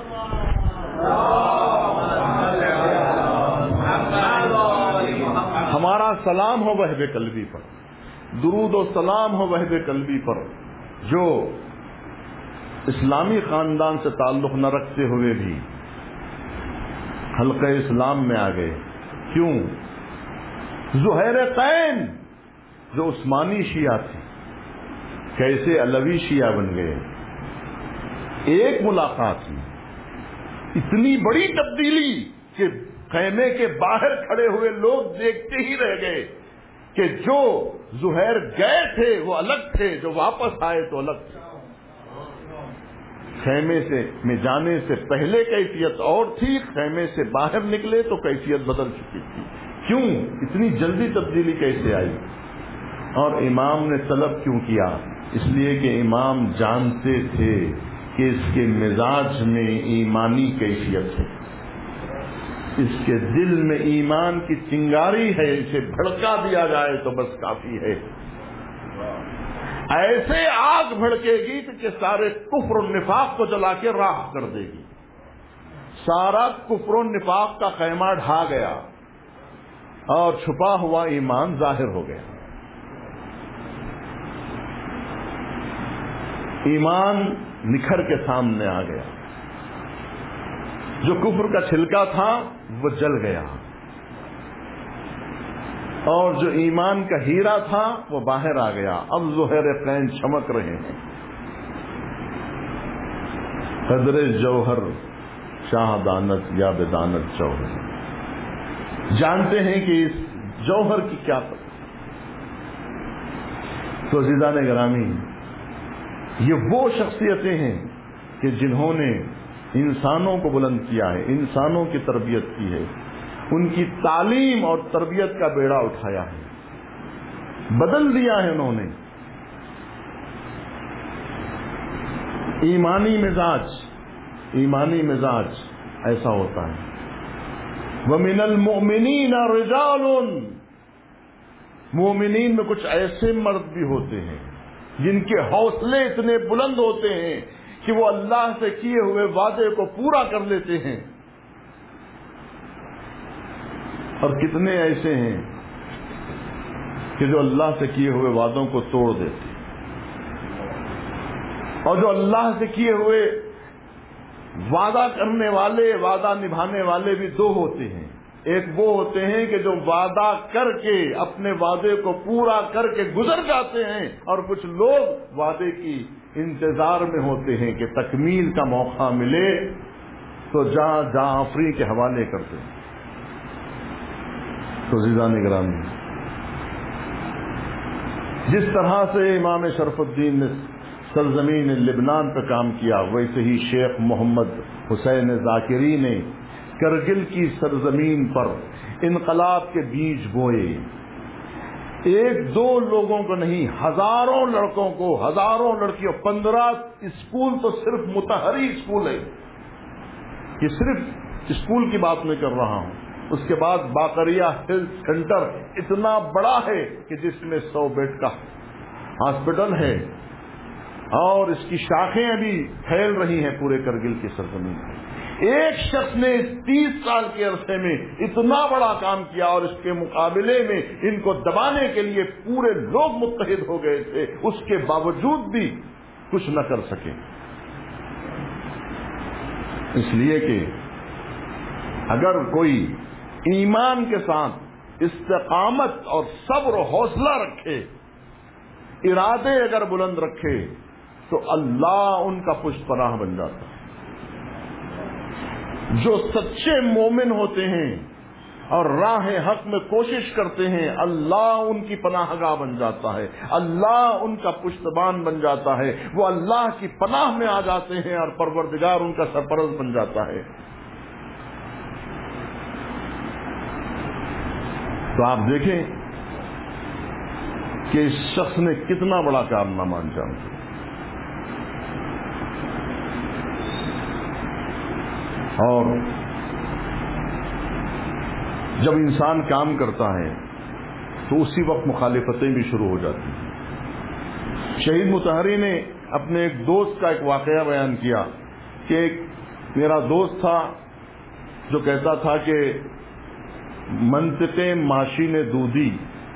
ہمارا سلام ہو وہب قلبی پر، درود و سلام ہو وہب قلبی پر، جو اسلامی خاندان سے تعلق نہ رکھتے ہوئے بھی حلقہ اسلام میں آ گئے. کیوں؟ زہیر قین جو عثمانی شیعہ تھے کیسے علوی شیعہ بن گئے. ایک ملاقات میں اتنی بڑی تبدیلی کہ خیمے کے باہر کھڑے ہوئے لوگ دیکھتے ہی رہ گئے کہ جو زہیر گئے تھے وہ الگ تھے، جو واپس آئے تو الگ تھے. خیمے میں جانے سے پہلے کیفیت اور تھی، خیمے سے باہر نکلے تو کیفیت بدل چکی تھی. کیوں اتنی جلدی تبدیلی کیسے آئی؟ اور امام نے طلب کیوں کیا؟ اس لیے کہ امام جانتے تھے کہ اس کے مزاج میں ایمانی کیفیت ہے، اس کے دل میں ایمان کی چنگاری ہے، اسے بھڑکا دیا جائے تو بس کافی ہے۔ ایسے آگ بھڑکے گی کہ سارے کفر و نفاق کو جلا کے راکھ کر دے گی۔ سارا کفر و نفاق کا خیمہ ڈھا گیا اور چھپا ہوا ایمان ظاہر ہو گیا۔ ایمان نکھر کے سامنے آ گیا، جو کفر کا چھلکا تھا وہ جل گیا، اور جو ایمان کا ہیرا تھا وہ باہر آ گیا۔ اب زہرقین چمک رہے ہیں۔ قدر جوہر شاہ دانت یا بدانت جوہر، جانتے ہیں کہ اس جوہر کی کیا پتہ۔ تو عزیزان گرامی، یہ وہ شخصیتیں ہیں کہ جنہوں نے انسانوں کو بلند کیا ہے، انسانوں کی تربیت کی ہے، ان کی تعلیم اور تربیت کا بیڑا اٹھایا ہے، بدل دیا ہے انہوں نے۔ ایمانی مزاج ایسا ہوتا ہے۔ وَمِنَ الْمُؤْمِنِينَ رِجَالٌ، مومنین میں کچھ ایسے مرد بھی ہوتے ہیں جن کے حوصلے اتنے بلند ہوتے ہیں کہ وہ اللہ سے کیے ہوئے وعدے کو پورا کر لیتے ہیں، اور کتنے ایسے ہیں کہ جو اللہ سے کیے ہوئے وعدوں کو توڑ دیتے ہیں۔ اور جو اللہ سے کیے ہوئے وعدہ کرنے والے، وعدہ نبھانے والے بھی دو ہوتے ہیں۔ ایک وہ ہوتے ہیں کہ جو وعدہ کر کے اپنے وعدے کو پورا کر کے گزر جاتے ہیں، اور کچھ لوگ وعدے کی انتظار میں ہوتے ہیں کہ تکمیل کا موقع ملے تو جاں آفری کے حوالے کرتے ہیں۔ تو عزیزان گرامی، جس طرح سے امام شرف الدین نے سرزمین لبنان پہ کام کیا، ویسے ہی شیخ محمد حسین ذاکری نے کرگل کی سرزمین پر انقلاب کے بیج بوئے۔ ایک دو لوگوں کو نہیں، ہزاروں لڑکوں کو، ہزاروں لڑکیوں، 15 اسکول تو صرف متحری اسکول ہے، یہ صرف اسکول کی بات میں کر رہا ہوں۔ اس کے بعد باقریہ ہیلتھ سینٹر اتنا بڑا ہے کہ جس میں 100 بیڈ کا ہاسپٹل ہے، اور اس کی شاخیں ابھی پھیل رہی ہیں پورے کرگل کی سرزمین میں۔ ایک شخص نے 30 سال کے عرصے میں اتنا بڑا کام کیا، اور اس کے مقابلے میں ان کو دبانے کے لیے پورے لوگ متحد ہو گئے تھے، اس کے باوجود بھی کچھ نہ کر سکے۔ اس لیے کہ اگر کوئی ایمان کے ساتھ استقامت اور صبر و حوصلہ رکھے، ارادے اگر بلند رکھے، تو اللہ ان کا پشت پناہ بن جاتا ہے۔ جو سچے مومن ہوتے ہیں اور راہ حق میں کوشش کرتے ہیں، اللہ ان کی پناہ گاہ بن جاتا ہے، اللہ ان کا پشتبان بن جاتا ہے، وہ اللہ کی پناہ میں آ جاتے ہیں، اور پروردگار ان کا سرپرست بن جاتا ہے۔ تو آپ دیکھیں کہ اس شخص نے کتنا بڑا کارنامہ انجام دیا۔ اور جب انسان کام کرتا ہے تو اسی وقت مخالفتیں بھی شروع ہو جاتی ہیں۔ شہید مطہری نے اپنے ایک دوست کا ایک واقعہ بیان کیا کہ ایک میرا دوست تھا جو کہتا تھا کہ منطقے ماشین دودھی،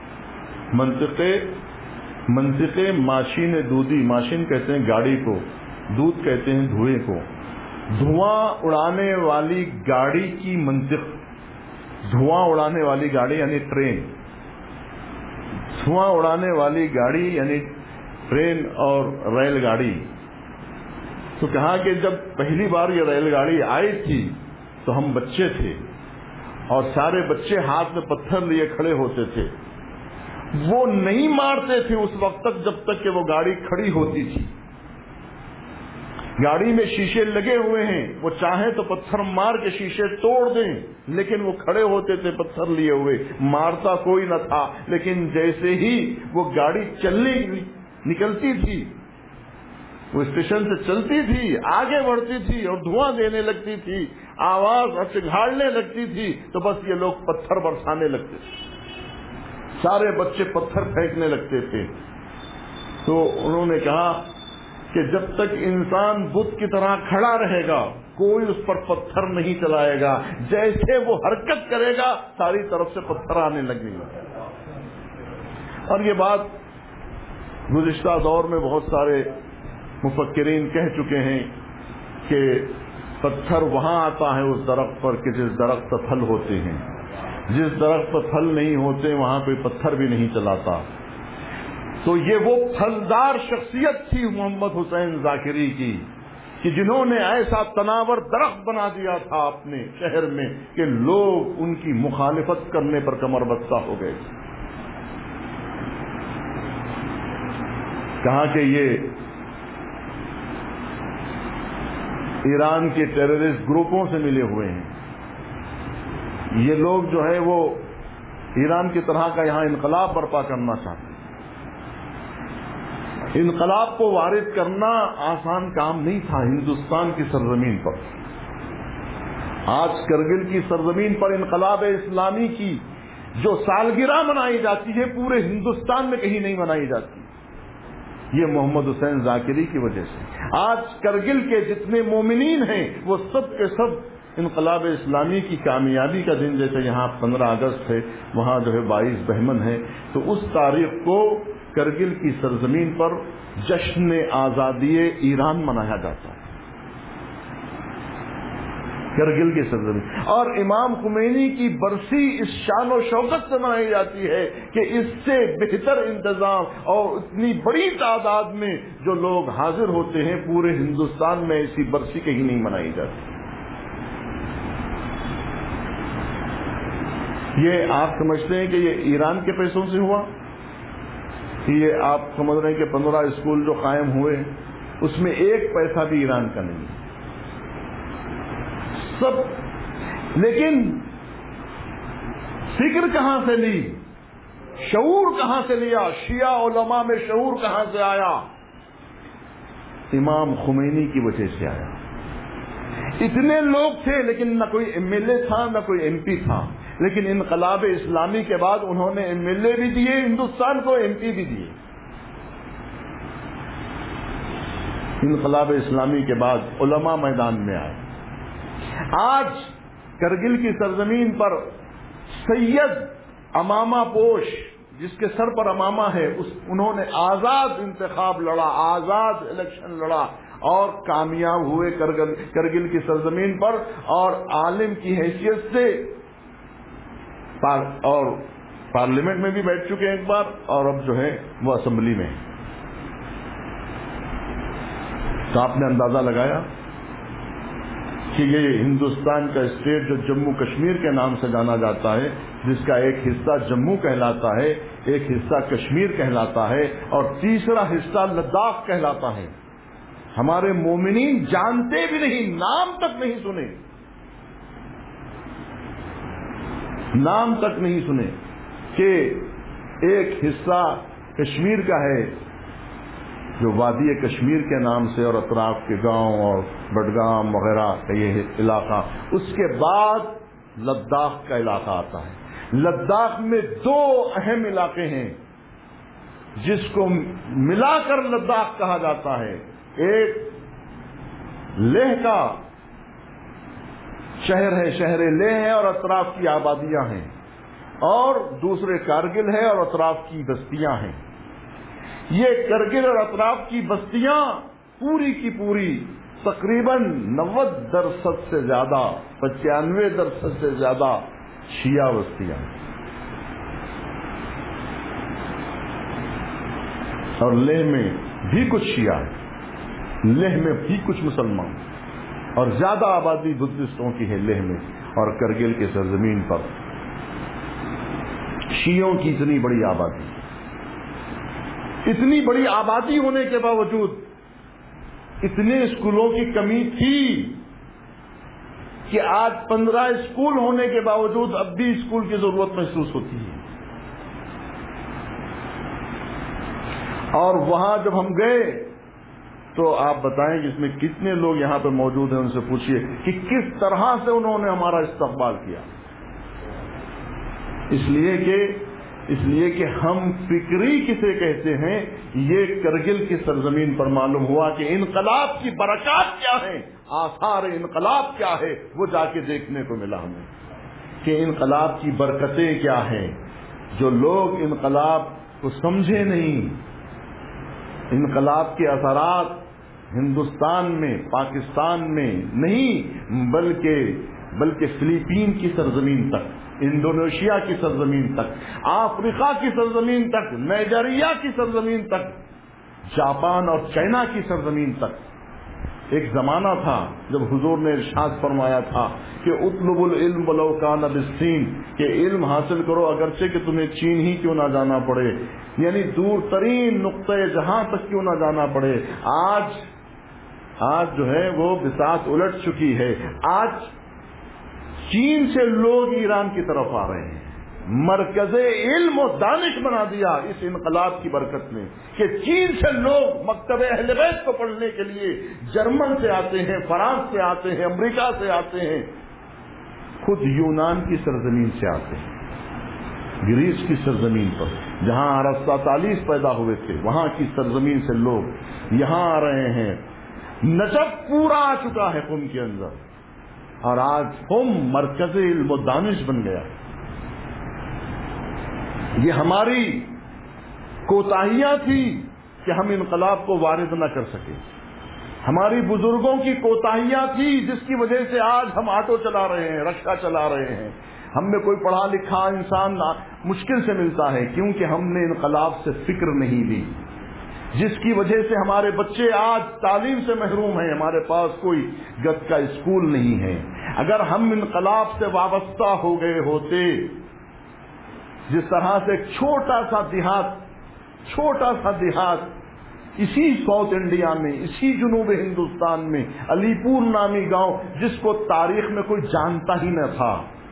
منطقے ماشین دودھی، ماشین کہتے ہیں گاڑی کو، دودھ کہتے ہیں دھوئیں کو، دھواں اڑانے والی گاڑی کی منطق، دھواں اڑانے والی گاڑی یعنی ٹرین، دھواں اڑانے والی گاڑی یعنی ٹرین اور ریل گاڑی۔ تو کہا کہ جب پہلی بار یہ ریل گاڑی آئی تھی تو ہم بچے تھے، اور سارے بچے ہاتھ میں پتھر لیے کھڑے ہوتے تھے، وہ نہیں مارتے تھے اس وقت تک جب تک کہ وہ گاڑی کھڑی ہوتی تھی۔ گاڑی میں شیشے لگے ہوئے ہیں، وہ چاہیں تو پتھر مار کے شیشے توڑ دیں، لیکن وہ کھڑے ہوتے تھے پتھر لیے ہوئے، مارتا کوئی نہ تھا۔ لیکن جیسے ہی وہ گاڑی چلنے نکلتی تھی وہ اسٹیشن سے چلتی تھی، آگے بڑھتی تھی اور دھواں دینے لگتی تھی، آواز چگھاڑنے لگتی تھی، تو بس یہ لوگ پتھر برسانے لگتے تھے، سارے بچے پتھر پھینکنے لگتے تھے۔ تو انہوں نے کہا کہ جب تک انسان بت کی طرح کھڑا رہے گا کوئی اس پر پتھر نہیں چلائے گا، جیسے وہ حرکت کرے گا ساری طرف سے پتھر آنے لگیں گے۔ اور یہ بات گزشتہ دور میں بہت سارے مفکرین کہہ چکے ہیں کہ پتھر وہاں آتا ہے اس درخت پر کہ جس درخت پر پھل ہوتے ہیں، جس درخت پر پھل نہیں ہوتے وہاں کوئی پتھر بھی نہیں چلاتا۔ تو یہ وہ پھلدار شخصیت تھی محمد حسین ذاکری کی کہ جنہوں نے ایسا تناور درخت بنا دیا تھا اپنے شہر میں کہ لوگ ان کی مخالفت کرنے پر کمر بستہ ہو گئے۔ کہا کہ یہ ایران کے ٹیررسٹ گروپوں سے ملے ہوئے ہیں، یہ لوگ جو ہے وہ ایران کی طرح کا یہاں انقلاب برپا کرنا چاہتے ہیں۔ انقلاب کو وارد کرنا آسان کام نہیں تھا ہندوستان کی سرزمین پر۔ آج کرگل کی سرزمین پر انقلاب اسلامی کی جو سالگرہ منائی جاتی ہے پورے ہندوستان میں کہیں نہیں منائی جاتی، یہ محمد حسین ذاکری کی وجہ سے۔ آج کرگل کے جتنے مومنین ہیں وہ سب کے سب انقلاب اسلامی کی کامیابی کا دن، جیسے یہاں 15 اگست ہے وہاں جو ہے 22 بہمن ہے، تو اس تاریخ کو کرگل کی سرزمین پر جشن آزادی ایران منایا جاتا ہے، کرگل کی سرزمین۔ اور امام خمینی کی برسی اس شان و شوکت سے منائی جاتی ہے کہ اس سے بہتر انتظام اور اتنی بڑی تعداد میں جو لوگ حاضر ہوتے ہیں پورے ہندوستان میں ایسی برسی کہیں نہیں منائی جاتی۔ یہ آپ سمجھتے ہیں کہ یہ ایران کے پیسوں سے ہوا؟ یہ آپ سمجھ رہے ہیں کہ 15 اسکول جو قائم ہوئے اس میں ایک پیسہ بھی ایران کا نہیں سب، لیکن فکر کہاں سے لی، شعور کہاں سے لیا، شیعہ علماء میں شعور کہاں سے آیا؟ امام خمینی کی وجہ سے آیا۔ اتنے لوگ تھے لیکن نہ کوئی ایم ایل اے تھا نہ کوئی ایم پی تھا، لیکن انقلاب اسلامی کے بعد انہوں نے ایم ایل اے بھی دیے ہندوستان کو، ایم پی بھی دیے۔ انقلاب اسلامی کے بعد علماء میدان میں آئے۔ آج کرگل کی سرزمین پر سید امامہ پوش جس کے سر پر امامہ ہے انہوں نے آزاد انتخاب لڑا، آزاد الیکشن لڑا اور کامیاب ہوئے کرگل کی سرزمین پر، اور عالم کی حیثیت سے اور پارلیمنٹ میں بھی بیٹھ چکے ہیں ایک بار، اور اب جو ہے وہ اسمبلی میں۔ تو آپ نے اندازہ لگایا کہ یہ ہندوستان کا اسٹیٹ جو جموں کشمیر کے نام سے جانا جاتا ہے، جس کا ایک حصہ جموں کہلاتا ہے، ایک حصہ کشمیر کہلاتا ہے اور تیسرا حصہ لداخ کہلاتا ہے، ہمارے مومنین جانتے بھی نہیں، نام تک نہیں سنے، نام تک نہیں سنے کہ ایک حصہ کشمیر کا ہے جو وادی کشمیر کے نام سے اور اطراف کے گاؤں اور بڈگام وغیرہ کا یہ علاقہ، اس کے بعد لداخ کا علاقہ آتا ہے۔ لداخ میں 2 اہم علاقے ہیں جس کو ملا کر لداخ کہا جاتا ہے، ایک لیہ کا شہر ہے، شہر لیہ ہے اور اطراف کی آبادیاں ہیں، اور دوسرے کارگل ہے اور اطراف کی بستیاں ہیں۔ یہ کرگل اور اطراف کی بستیاں پوری کی پوری تقریباً 90% سے زیادہ، 95% سے زیادہ شیعہ بستیاں، اور لیہ میں بھی کچھ شیعہ ہے، لیہ میں بھی کچھ مسلمان، اور زیادہ آبادی بدھسٹوں کی ہے لیہ میں، اور کرگل کے سرزمین پر شیعوں کی اتنی بڑی آبادی، اتنی بڑی آبادی ہونے کے باوجود اتنے اسکولوں کی کمی تھی کہ آج 15 اسکول ہونے کے باوجود اب بھی اسکول کی ضرورت محسوس ہوتی ہے۔ اور وہاں جب ہم گئے تو آپ بتائیں کہ اس میں کتنے لوگ یہاں پہ موجود ہیں، ان سے پوچھیے کہ کس طرح سے انہوں نے ہمارا استقبال کیا. اس لیے کہ ہم فکری کسے کہتے ہیں، یہ کرگل کی سرزمین پر معلوم ہوا کہ انقلاب کی برکات کیا ہیں، آثار انقلاب کیا ہے، وہ جا کے دیکھنے کو ملا ہمیں کہ انقلاب کی برکتیں کیا ہیں. جو لوگ انقلاب کو سمجھے نہیں، انقلاب کے اثرات ہندوستان میں، پاکستان میں نہیں، بلکہ فلپین کی سرزمین تک، انڈونیشیا کی سرزمین تک، افریقہ کی سرزمین تک، نائجیریا کی سرزمین تک، جاپان اور چائنا کی سرزمین تک. ایک زمانہ تھا جب حضور نے ارشاد فرمایا تھا کہ اطلب العلم ولو کان بالصین، کہ علم حاصل کرو اگرچہ کہ تمہیں چین ہی کیوں نہ جانا پڑے، یعنی دور ترین نقطۂ جہاں تک کیوں نہ جانا پڑے. آج جو ہے وہ بساط الٹ چکی ہے. آج چین سے لوگ ایران کی طرف آ رہے ہیں. مرکز علم و دانش بنا دیا اس انقلاب کی برکت نے کہ چین سے لوگ مکتب اہل بیت کو پڑھنے کے لیے جرمن سے آتے ہیں، فرانس سے آتے ہیں، امریکہ سے آتے ہیں، خود یونان کی سرزمین سے آتے ہیں، گریس کی سرزمین پر جہاں ارسطاطالیس پیدا ہوئے تھے، وہاں کی سرزمین سے لوگ یہاں آ رہے ہیں. نجف پورا آ چکا ہے قم کے اندر، اور آج قم مرکز علم و دانش بن گیا. یہ ہماری کوتاہیاں تھی کہ ہم انقلاب کو وارد نہ کر سکے، ہماری بزرگوں کی کوتاہیاں تھی جس کی وجہ سے آج ہم آٹو چلا رہے ہیں، رکشہ چلا رہے ہیں. ہم میں کوئی پڑھا لکھا انسان مشکل سے ملتا ہے کیونکہ ہم نے انقلاب سے فکر نہیں لی، جس کی وجہ سے ہمارے بچے آج تعلیم سے محروم ہیں. ہمارے پاس کوئی گز کا اسکول نہیں ہے. اگر ہم انقلاب سے وابستہ ہو گئے ہوتے، جس طرح سے ایک چھوٹا سا دیہات اسی ساؤتھ انڈیا میں، اسی جنوب ہندوستان میں، علی پور نامی گاؤں جس کو تاریخ میں کوئی جانتا ہی نہ تھا،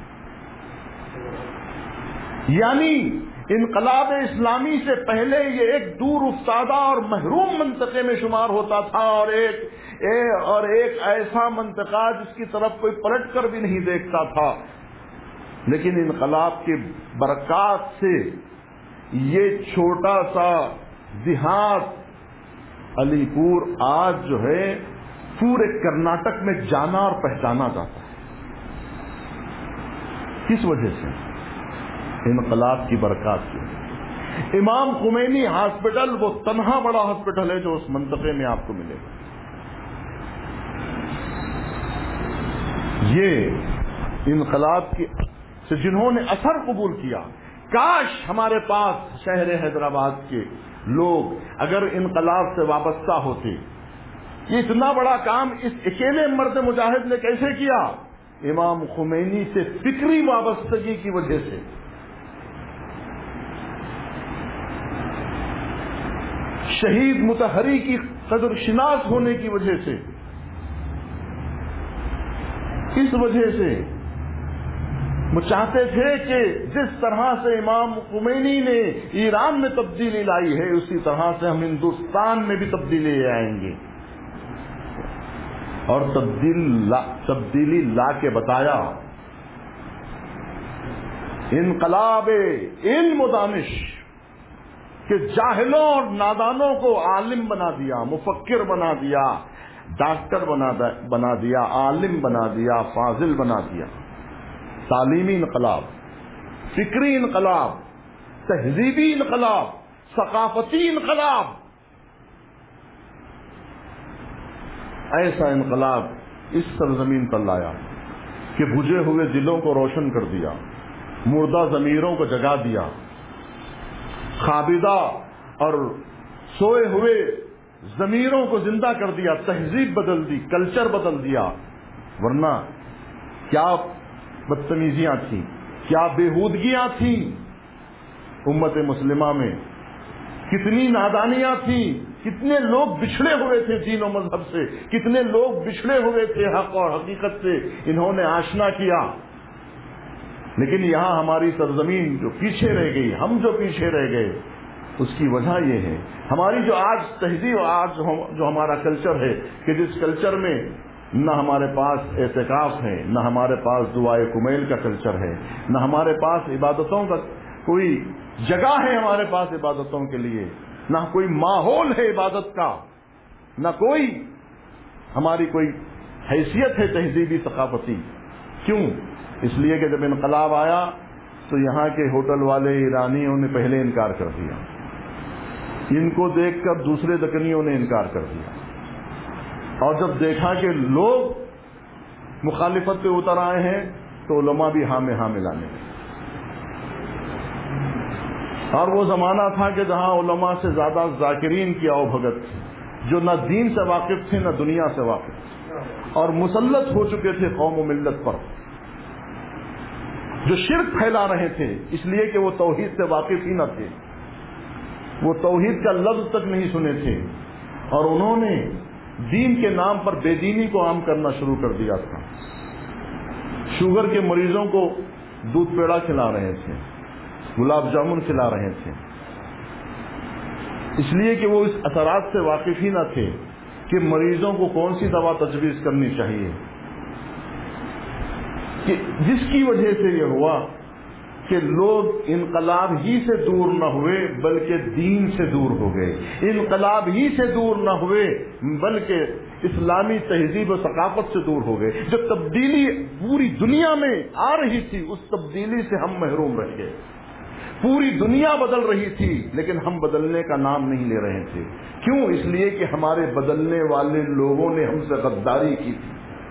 یعنی انقلاب اسلامی سے پہلے یہ ایک دور افتادہ اور محروم منطقے میں شمار ہوتا تھا، اور ایک ایسا منطقہ جس کی طرف کوئی پلٹ کر بھی نہیں دیکھتا تھا. لیکن انقلاب کے برکات سے یہ چھوٹا سا دیہات علی پور آج جو ہے پورے کرناٹک میں جانا اور پہچانا جاتا ہے. کس وجہ سے؟ انقلاب کی برکات سے. امام خمینی ہاسپٹل وہ تنہا بڑا ہاسپٹل ہے جو اس منطقے میں آپ کو ملے گا. یہ انقلاب کی سے جنہوں نے اثر قبول کیا، کاش ہمارے پاس شہر حیدرآباد کے لوگ اگر انقلاب سے وابستہ ہوتے. یہ اتنا بڑا کام اس اکیلے مرد مجاہد نے کیسے کیا؟ امام خمینی سے فکری وابستگی کی وجہ سے. شہید مطہری کی قدر شناس ہونے کی وجہ سے. اس وجہ سے وہ چاہتے تھے کہ جس طرح سے امام خمینی نے ایران میں تبدیلی لائی ہے اسی طرح سے ہم ہندوستان میں بھی تبدیلی لے آئیں گے. اور تبدیلی لا کے بتایا. انقلاب علم و دانش کہ جاہلوں اور نادانوں کو عالم بنا دیا، مفکر بنا دیا، ڈاکٹر بنا دیا، عالم بنا دیا، فاضل بنا دیا. تعلیمی انقلاب، فکری انقلاب، تہذیبی انقلاب، ثقافتی انقلاب. ایسا انقلاب اس سرزمین پر لایا کہ بجھے ہوئے دلوں کو روشن کر دیا، مردہ ضمیروں کو جگا دیا، خوابیدہ اور سوئے ہوئے ضمیروں کو زندہ کر دیا، تہذیب بدل دی، کلچر بدل دیا. ورنہ کیا بدتمیزیاں تھیں، کیا بےہودگیاں تھیں امت مسلمہ میں، کتنی نادانیاں تھیں، کتنے لوگ بچھڑے ہوئے تھے دین و مذہب سے، کتنے لوگ بچھڑے ہوئے تھے حق اور حقیقت سے. انہوں نے آشنا کیا. لیکن یہاں ہماری سرزمین جو پیچھے رہ گئی، ہم جو پیچھے رہ گئے، اس کی وجہ یہ ہے ہماری جو آج تہذیب، آج جو ہمارا کلچر ہے کہ جس کلچر میں نہ ہمارے پاس اعتکاف ہے، نہ ہمارے پاس دعائے کمیل کا کلچر ہے، نہ ہمارے پاس عبادتوں کا کوئی جگہ ہے، ہمارے پاس عبادتوں کے لیے نہ کوئی ماحول ہے عبادت کا، نہ کوئی ہماری کوئی حیثیت ہے تہذیبی ثقافتی. کیوں؟ اس لیے کہ جب انقلاب آیا تو یہاں کے ہوٹل والے ایرانیوں نے پہلے انکار کر دیا، ان کو دیکھ کر دوسرے دکنیوں نے انکار کر دیا، اور جب دیکھا کہ لوگ مخالفت پہ اتر آئے ہیں تو علماء بھی ہاں میں ہاں ملانے لگے. اور وہ زمانہ تھا کہ جہاں علماء سے زیادہ ذاکرین کی آؤ بھگت تھی، جو نہ دین سے واقف تھے نہ دنیا سے واقف تھے، اور مسلط ہو چکے تھے قوم و ملت پر، جو شرک پھیلا رہے تھے اس لیے کہ وہ توحید سے واقف ہی نہ تھے، وہ توحید کا لفظ تک نہیں سنے تھے، اور انہوں نے دین کے نام پر بے دینی کو عام کرنا شروع کر دیا تھا. شوگر کے مریضوں کو دودھ پیڑا کھلا رہے تھے، گلاب جامن کھلا رہے تھے، اس لیے کہ وہ اس اثرات سے واقف ہی نہ تھے کہ مریضوں کو کون سی دوا تجویز کرنی چاہیے، کہ جس کی وجہ سے یہ ہوا کہ لوگ انقلاب ہی سے دور نہ ہوئے بلکہ دین سے دور ہو گئے، انقلاب ہی سے دور نہ ہوئے بلکہ اسلامی تہذیب و ثقافت سے دور ہو گئے. جو تبدیلی پوری دنیا میں آ رہی تھی اس تبدیلی سے ہم محروم رہ گئے. پوری دنیا بدل رہی تھی لیکن ہم بدلنے کا نام نہیں لے رہے تھے. کیوں؟ اس لیے کہ ہمارے بدلنے والے لوگوں نے ہم سے غداری کی تھی،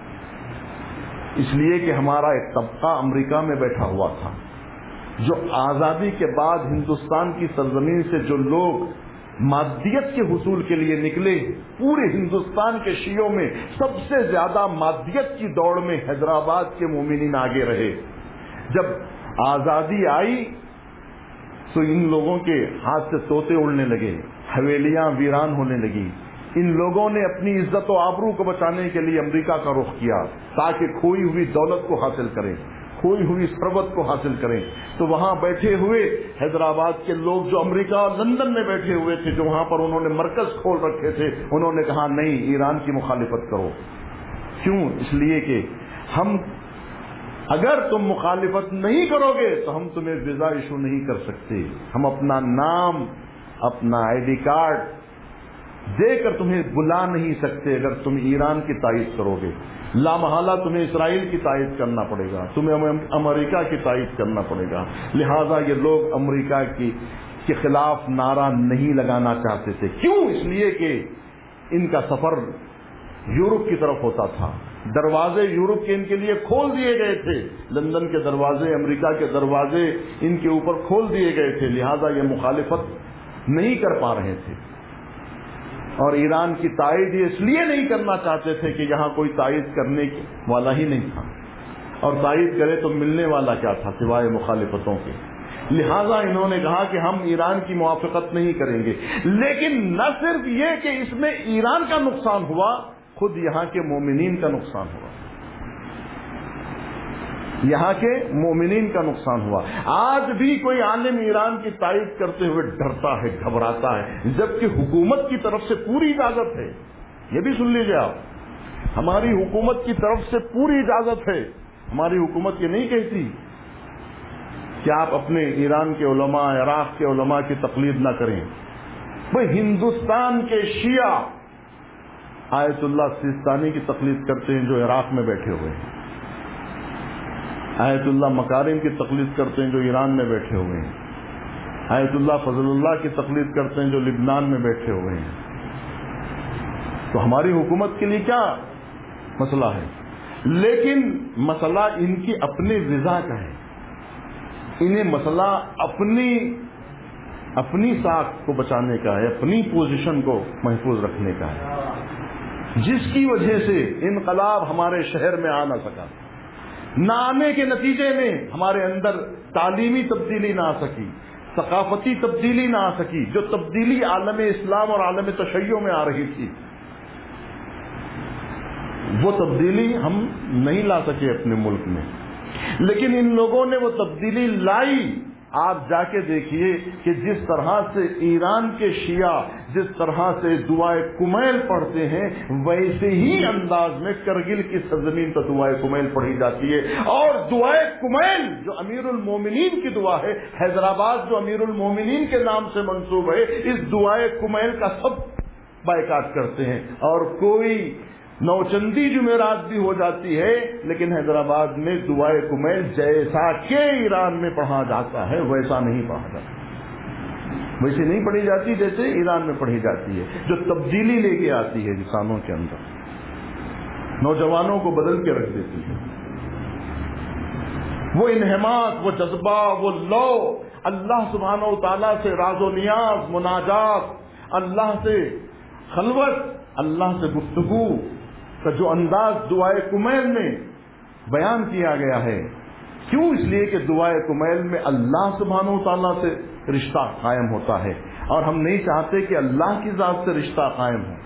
اس لیے کہ ہمارا ایک طبقہ امریکہ میں بیٹھا ہوا تھا، جو آزادی کے بعد ہندوستان کی سرزمین سے جو لوگ مادیت کے حصول کے لیے نکلے، پورے ہندوستان کے شیعوں میں سب سے زیادہ مادیت کی دوڑ میں حیدرآباد کے مومنین آگے رہے. جب آزادی آئی تو ان لوگوں کے ہاتھ سے طوطے اڑنے لگے، حویلیاں ویران ہونے لگی. ان لوگوں نے اپنی عزت و آبرو کو بچانے کے لیے امریکہ کا رخ کیا تاکہ کھوئی ہوئی دولت کو حاصل کریں، کھوئی ہوئی ثروت کو حاصل کریں. تو وہاں بیٹھے ہوئے حیدرآباد کے لوگ جو امریکہ اور لندن میں بیٹھے ہوئے تھے، جو وہاں پر انہوں نے مرکز کھول رکھے تھے، انہوں نے کہا نہیں، ایران کی مخالفت کرو. کیوں؟ اس لیے کہ ہم اگر تم مخالفت نہیں کرو گے تو ہم تمہیں ویزا ایشو نہیں کر سکتے، ہم اپنا نام، اپنا آئی ڈی کارڈ دے کر تمہیں بلا نہیں سکتے. اگر تم ایران کی تائید کرو گے لامحالہ تمہیں اسرائیل کی تائید کرنا پڑے گا، تمہیں امریکہ کی تائید کرنا پڑے گا. لہذا یہ لوگ امریکہ کے خلاف نعرہ نہیں لگانا چاہتے تھے. کیوں؟ اس لیے کہ ان کا سفر یورپ کی طرف ہوتا تھا، دروازے یورپ کے ان کے لیے کھول دیے گئے تھے، لندن کے دروازے، امریکہ کے دروازے ان کے اوپر کھول دیے گئے تھے. لہذا یہ مخالفت نہیں کر پا رہے تھے، اور ایران کی تائید یہ اس لیے نہیں کرنا چاہتے تھے کہ یہاں کوئی تائید کرنے والا ہی نہیں تھا، اور تائید کرے تو ملنے والا کیا تھا سوائے مخالفتوں کے. لہذا انہوں نے کہا کہ ہم ایران کی موافقت نہیں کریں گے. لیکن نہ صرف یہ کہ اس میں ایران کا نقصان ہوا، خود یہاں کے مومنین کا نقصان ہوا، یہاں کے مومنین کا نقصان ہوا. آج بھی کوئی عالم ایران کی تائید کرتے ہوئے ڈرتا ہے، گھبراتا ہے، جبکہ حکومت کی طرف سے پوری اجازت ہے. یہ بھی سن لیجیے آپ، ہماری حکومت کی طرف سے پوری اجازت ہے. ہماری حکومت یہ نہیں کہتی کہ آپ اپنے ایران کے علماء، عراق کے علماء کی تقلید نہ کریں. بھئی ہندوستان کے شیعہ آیت اللہ سیستانی کی تقلید کرتے ہیں جو عراق میں بیٹھے ہوئے ہیں، آیت اللہ مکارم کی تقلید کرتے ہیں جو ایران میں بیٹھے ہوئے ہیں، آیت اللہ فضل اللہ کی تقلید کرتے ہیں جو لبنان میں بیٹھے ہوئے ہیں. تو ہماری حکومت کے لیے کیا مسئلہ ہے؟ لیکن مسئلہ ان کی اپنے ویزا کا ہے، انہیں مسئلہ اپنی ساکھ کو بچانے کا ہے، اپنی پوزیشن کو محفوظ رکھنے کا ہے، جس کی وجہ سے انقلاب ہمارے شہر میں آ نہ سکا. نہ آنے کے نتیجے میں ہمارے اندر تعلیمی تبدیلی نہ آ سکی، ثقافتی تبدیلی نہ آ سکی. جو تبدیلی عالم اسلام اور عالم تشیع میں آ رہی تھی، وہ تبدیلی ہم نہیں لا سکے اپنے ملک میں. لیکن ان لوگوں نے وہ تبدیلی لائی آپ جا کے دیکھیے کہ جس طرح سے ایران کے شیعہ جس طرح سے دعائے کمیل پڑھتے ہیں ویسے ہی انداز میں کرگل کی سرزمین پر دعائے کمیل پڑھی جاتی ہے. اور دعائے کمیل جو امیر المومنین کی دعا ہے، حیدرآباد جو امیر المومنین کے نام سے منسوب ہے، اس دعائے کمیل کا سب بائیکاٹ کرتے ہیں. اور کوئی نوچندی جمعرات بھی ہو جاتی ہے لیکن حیدرآباد میں دعائے کمیل جیسا کہ ایران میں پڑھا جاتا ہے ویسا نہیں پڑھا جاتا، ویسے نہیں پڑھی جاتی جیسے ایران میں پڑھی جاتی ہے، جو تبدیلی لے کے آتی ہے انسانوں کے اندر، نوجوانوں کو بدل کے رکھ دیتی ہے. وہ انہماک، وہ جذبہ، وہ لو، اللہ سبحانہ و تعالیٰ سے راز و نیاز، مناجات، اللہ سے خلوت، اللہ سے گفتگو کا جو انداز دعائے کمیل میں بیان کیا گیا ہے. کیوں؟ اس لیے کہ دعائے کمیل میں اللہ سبحانہ و تعالیٰ سے رشتہ قائم ہوتا ہے اور ہم نہیں چاہتے کہ اللہ کی ذات سے رشتہ قائم ہو.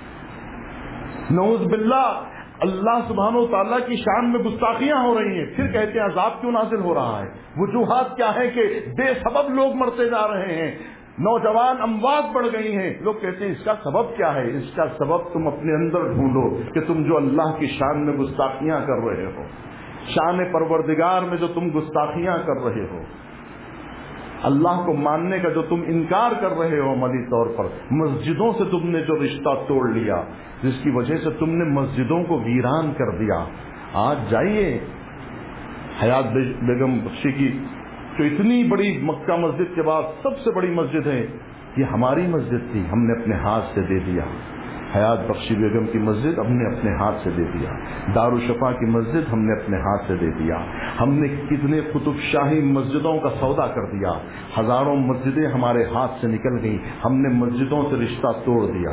نعوذ باللہ اللہ سبحانہ و تعالیٰ کی شان میں گستاخیاں ہو رہی ہیں، پھر کہتے ہیں عذاب کیوں نازل ہو رہا ہے. وجوہات کیا ہے کہ بے سبب لوگ مرتے جا رہے ہیں، نوجوان اموات بڑھ گئی ہیں. لوگ کہتے ہیں اس کا سبب کیا ہے؟ اس کا سبب تم اپنے اندر ڈھونڈو کہ تم جو اللہ کی شان میں گستاخیاں کر رہے ہو، شان پروردگار میں جو تم گستاخیاں کر رہے ہو، اللہ کو ماننے کا جو تم انکار کر رہے ہو عملی طور پر، مسجدوں سے تم نے جو رشتہ توڑ لیا جس کی وجہ سے تم نے مسجدوں کو ویران کر دیا. آج جائیے حیات بیگم بخشی کی جو اتنی بڑی مکہ مسجد کے بعد سب سے بڑی مسجد ہے، یہ ہماری مسجد تھی، ہم نے اپنے ہاتھ سے دے دیا. حیات بخشی بیگم کی مسجد ہم نے اپنے ہاتھ سے دے دیا. دارالشفا کی مسجد ہم نے اپنے ہاتھ سے دے دیا. ہم نے کتنے قطب شاہی مسجدوں کا سودا کر دیا، ہزاروں مسجدیں ہمارے ہاتھ سے نکل گئیں، ہم نے مسجدوں سے رشتہ توڑ دیا.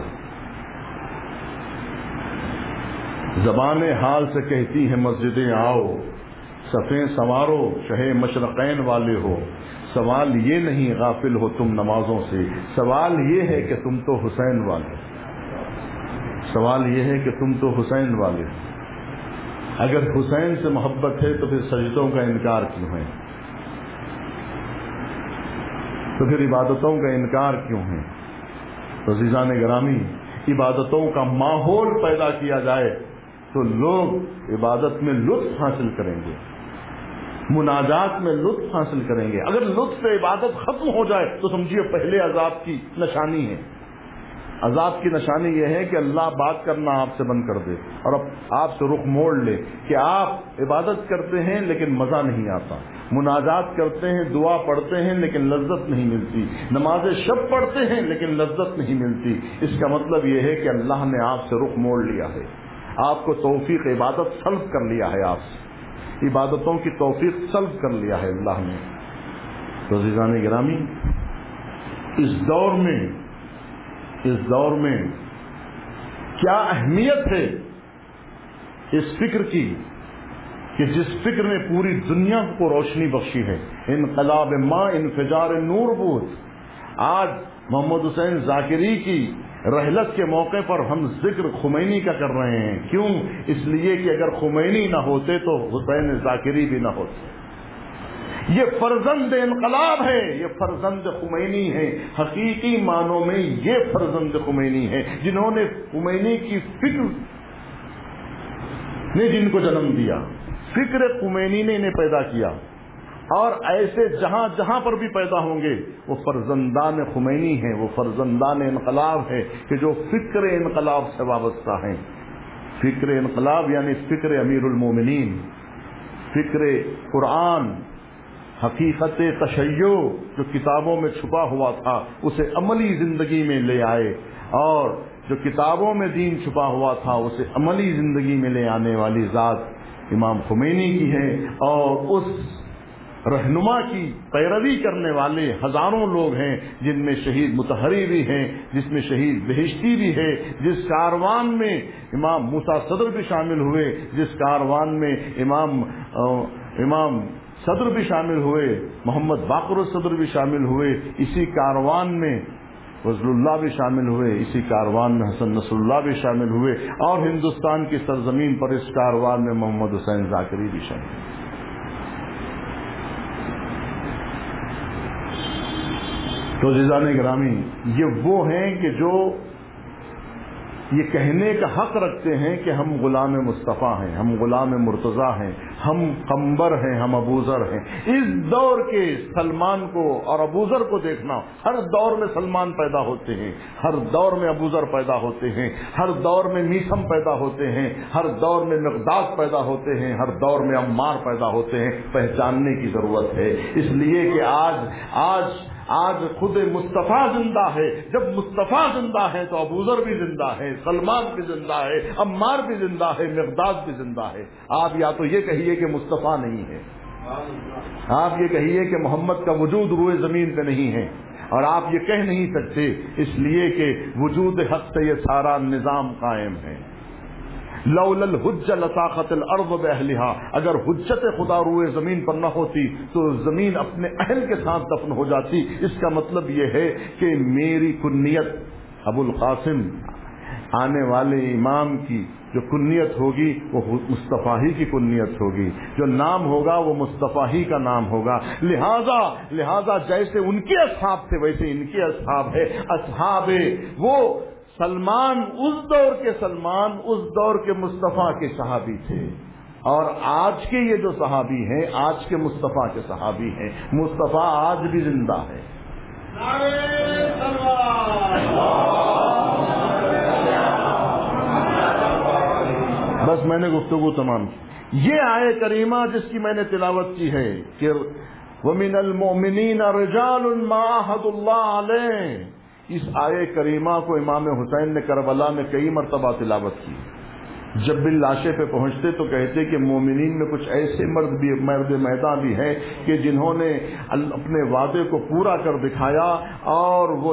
زبان حال سے کہتی ہیں مسجدیں آؤ، صفیں سوارو شہ مشرقین والے ہو. سوال یہ نہیں غافل ہو تم نمازوں سے، سوال یہ ہے کہ تم تو حسین والے، سوال یہ ہے کہ تم تو حسین والے. اگر حسین سے محبت ہے تو پھر سجدوں کا انکار کیوں ہے؟ تو پھر عبادتوں کا انکار کیوں ہے؟ تو عزیزان گرامی، عبادتوں کا ماحول پیدا کیا جائے تو لوگ عبادت میں لطف حاصل کریں گے، مناجات میں لطف حاصل کریں گے. اگر لطف عبادت ختم ہو جائے تو سمجھیے پہلے عذاب کی نشانی ہے. عذاب کی نشانی یہ ہے کہ اللہ بات کرنا آپ سے بند کر دے اور اب آپ سے رخ موڑ لے کہ آپ عبادت کرتے ہیں لیکن مزہ نہیں آتا، مناجات کرتے ہیں، دعا پڑھتے ہیں لیکن لذت نہیں ملتی، نماز شب پڑھتے ہیں لیکن لذت نہیں ملتی. اس کا مطلب یہ ہے کہ اللہ نے آپ سے رخ موڑ لیا ہے، آپ کو توفیق عبادت سلب کر لیا ہے، آپ سے عبادتوں کی توفیق سلب کر لیا ہے اللہ نے. تو عزیزان گرامی، اس دور میں کیا اہمیت ہے اس فکر کی کہ جس فکر نے پوری دنیا کو روشنی بخشی ہے. انقلاب ما انفجار نور بود. آج محمد حسین ذاکری کی رحلت کے موقع پر ہم ذکر خمینی کا کر رہے ہیں. کیوں؟ اس لیے کہ اگر خمینی نہ ہوتے تو حسین ذاکری بھی نہ ہوتے. یہ فرزند انقلاب ہے، یہ فرزند خمینی ہے، حقیقی معنوں میں یہ فرزند خمینی ہے جنہوں نے خمینی کی فکر نے جن کو جنم دیا. فکر خمینی نے انہیں پیدا کیا اور ایسے جہاں جہاں پر بھی پیدا ہوں گے وہ فرزندان خمینی ہیں، وہ فرزندان انقلاب ہے کہ جو فکر انقلاب سے وابستہ ہیں. فکر انقلاب یعنی فکر امیر المومنین، فکر قرآن، حقیقت تشیع جو کتابوں میں چھپا ہوا تھا اسے عملی زندگی میں لے آئے، اور جو کتابوں میں دین چھپا ہوا تھا اسے عملی زندگی میں لے آنے والی ذات امام خمینی کی ہے. اور اس رہنما کی پیروی کرنے والے ہزاروں لوگ ہیں جن میں شہید مطہری بھی ہیں، جس میں شہید بہشتی بھی ہے، جس کاروان میں امام موسیٰ صدر بھی شامل ہوئے، جس کاروان میں امام صدر بھی شامل ہوئے، محمد باقر الصدر بھی شامل ہوئے، اسی کاروان میں فضل اللہ بھی شامل ہوئے، اسی کاروان میں حسن نصر اللہ بھی شامل ہوئے، اور ہندوستان کی سرزمین پر اس کاروان میں محمد حسین ذاکری بھی شامل ہوئے. تو عزیزان گرامی، یہ وہ ہیں کہ جو یہ کہنے کا حق رکھتے ہیں کہ ہم غلام مصطفیٰ ہیں، ہم غلام مرتضیٰ ہیں، ہم قمبر ہیں، ہم ابوذر ہیں۔ اس دور کے سلمان کو اور ابوذر کو دیکھنا، ہر دور میں سلمان پیدا ہوتے ہیں، ہر دور میں ابوذر پیدا ہوتے ہیں، ہر دور میں میثم پیدا ہوتے ہیں، ہر دور میں مقداد پیدا ہوتے ہیں، ہر دور میں عمار پیدا ہوتے ہیں۔ پہچاننے کی ضرورت ہے، اس لیے کہ آج خود مصطفیٰ زندہ ہے۔ جب مصطفیٰ زندہ ہے تو ابوذر بھی زندہ ہے، سلمان بھی زندہ ہے، عمار بھی زندہ ہے، مقداد بھی زندہ ہے۔ آپ یا تو یہ کہیے کہ مصطفیٰ نہیں ہے، آپ یہ کہیے کہ محمد کا وجود روئے زمین پہ نہیں ہے، اور آپ یہ کہہ نہیں سکتے اس لیے کہ وجود حق سے یہ سارا نظام قائم ہے۔ لولا الحجہ لطاقت الارض باہلھا، اگر حجت خدا روئے زمین پر نہ ہوتی تو زمین اپنے اہل کے ساتھ دفن ہو جاتی۔ اس کا مطلب یہ ہے کہ میری کنیت ابو القاسم، آنے والے امام کی جو کنیت ہوگی وہ مصطفیٰ ہی کی کنیت ہوگی، جو نام ہوگا وہ مصطفیٰ ہی کا نام ہوگا۔ لہذا جیسے ان کے اصحاب تھے ویسے ان کے اصحاب ہے۔ اصحاب وہ سلمان، اس دور کے سلمان، اس دور کے مصطفیٰ کے صحابی تھے، اور آج کے یہ جو صحابی ہیں آج کے مصطفیٰ کے صحابی ہیں۔ مصطفیٰ آج بھی زندہ ہے۔ بس میں نے گفتگو تمام کی۔ یہ آیے کریمہ جس کی میں نے تلاوت کی ہے کہ وَمِنَ الْمُؤْمِنِينَ رِجَالٌ مَّا عَاهَدُوا اللَّهَ عَلَيْهِ، اس آیے کریمہ کو امام حسین نے کربلا میں کئی مرتبہ تلاوت کی۔ جب بھی لاشے پہ پہنچتے تو کہتے کہ مومنین میں کچھ ایسے مرد میدان بھی ہیں کہ جنہوں نے اپنے وعدے کو پورا کر دکھایا اور وہ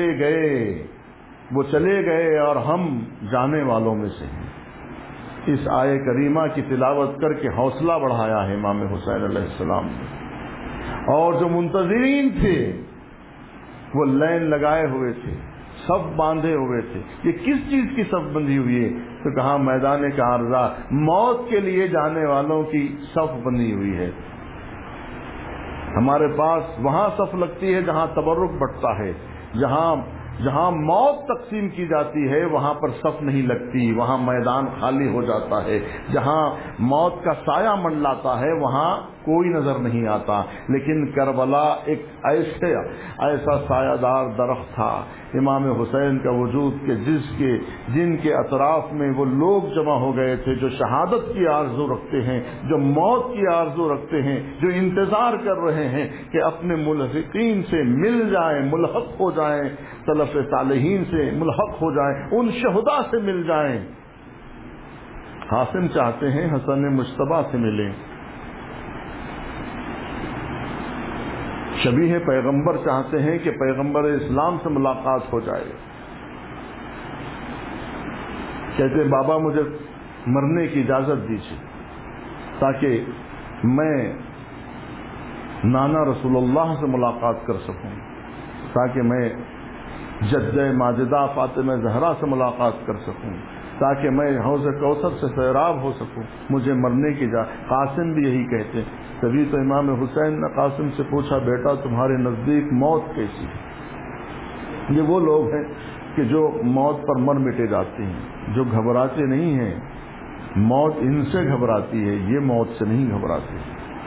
چلے گئے اور ہم جانے والوں میں سے ہیں۔ اس آیے کریمہ کی تلاوت کر کے حوصلہ بڑھایا ہے امام حسین علیہ السلام نے، اور جو منتظرین تھے وہ لائن لگائے ہوئے تھے، صف باندھے ہوئے تھے۔ یہ کس چیز کی صف بندھی ہوئی ہے؟ تو کہا میدان کا عرضہ، موت کے لیے جانے والوں کی صف بندھی ہوئی ہے۔ ہمارے پاس وہاں صف لگتی ہے جہاں تبرک بٹتا ہے، جہاں موت تقسیم کی جاتی ہے وہاں پر صف نہیں لگتی، وہاں میدان خالی ہو جاتا ہے۔ جہاں موت کا سایہ منڈلاتا ہے وہاں کوئی نظر نہیں آتا، لیکن کربلا ایک ایسا سایہ دار درخت تھا امام حسین کا وجود کے جن کے اطراف میں وہ لوگ جمع ہو گئے تھے جو شہادت کی آرزو رکھتے ہیں، جو موت کی آرزو رکھتے ہیں، جو انتظار کر رہے ہیں کہ اپنے ملحقین سے مل جائیں، ملحق ہو جائیں، سلف صالحین سے ملحق ہو جائیں، ان شہداء سے مل جائیں۔ قاسم چاہتے ہیں حسن مجتبیٰ سے ملیں، شبیہ پیغمبر چاہتے ہیں کہ پیغمبر اسلام سے ملاقات ہو جائے۔ کہتے ہیں بابا مجھے مرنے کی اجازت دیجیے تاکہ میں نانا رسول اللہ سے ملاقات کر سکوں، تاکہ میں جدہ ماجدہ فاطمہ زہرا سے ملاقات کر سکوں، تاکہ میں حوض کوثر سے سیراب ہو سکوں۔ مجھے مرنے کی قاسم بھی یہی کہتے ہیں۔ تبھی تو امام حسین نے قاسم سے پوچھا بیٹا تمہارے نزدیک موت کیسی ہے؟ یہ وہ لوگ ہیں کہ جو موت پر مر مٹے جاتے ہیں، جو گھبراتے نہیں ہیں۔ موت ان سے گھبراتی ہے، یہ موت سے نہیں گھبراتی۔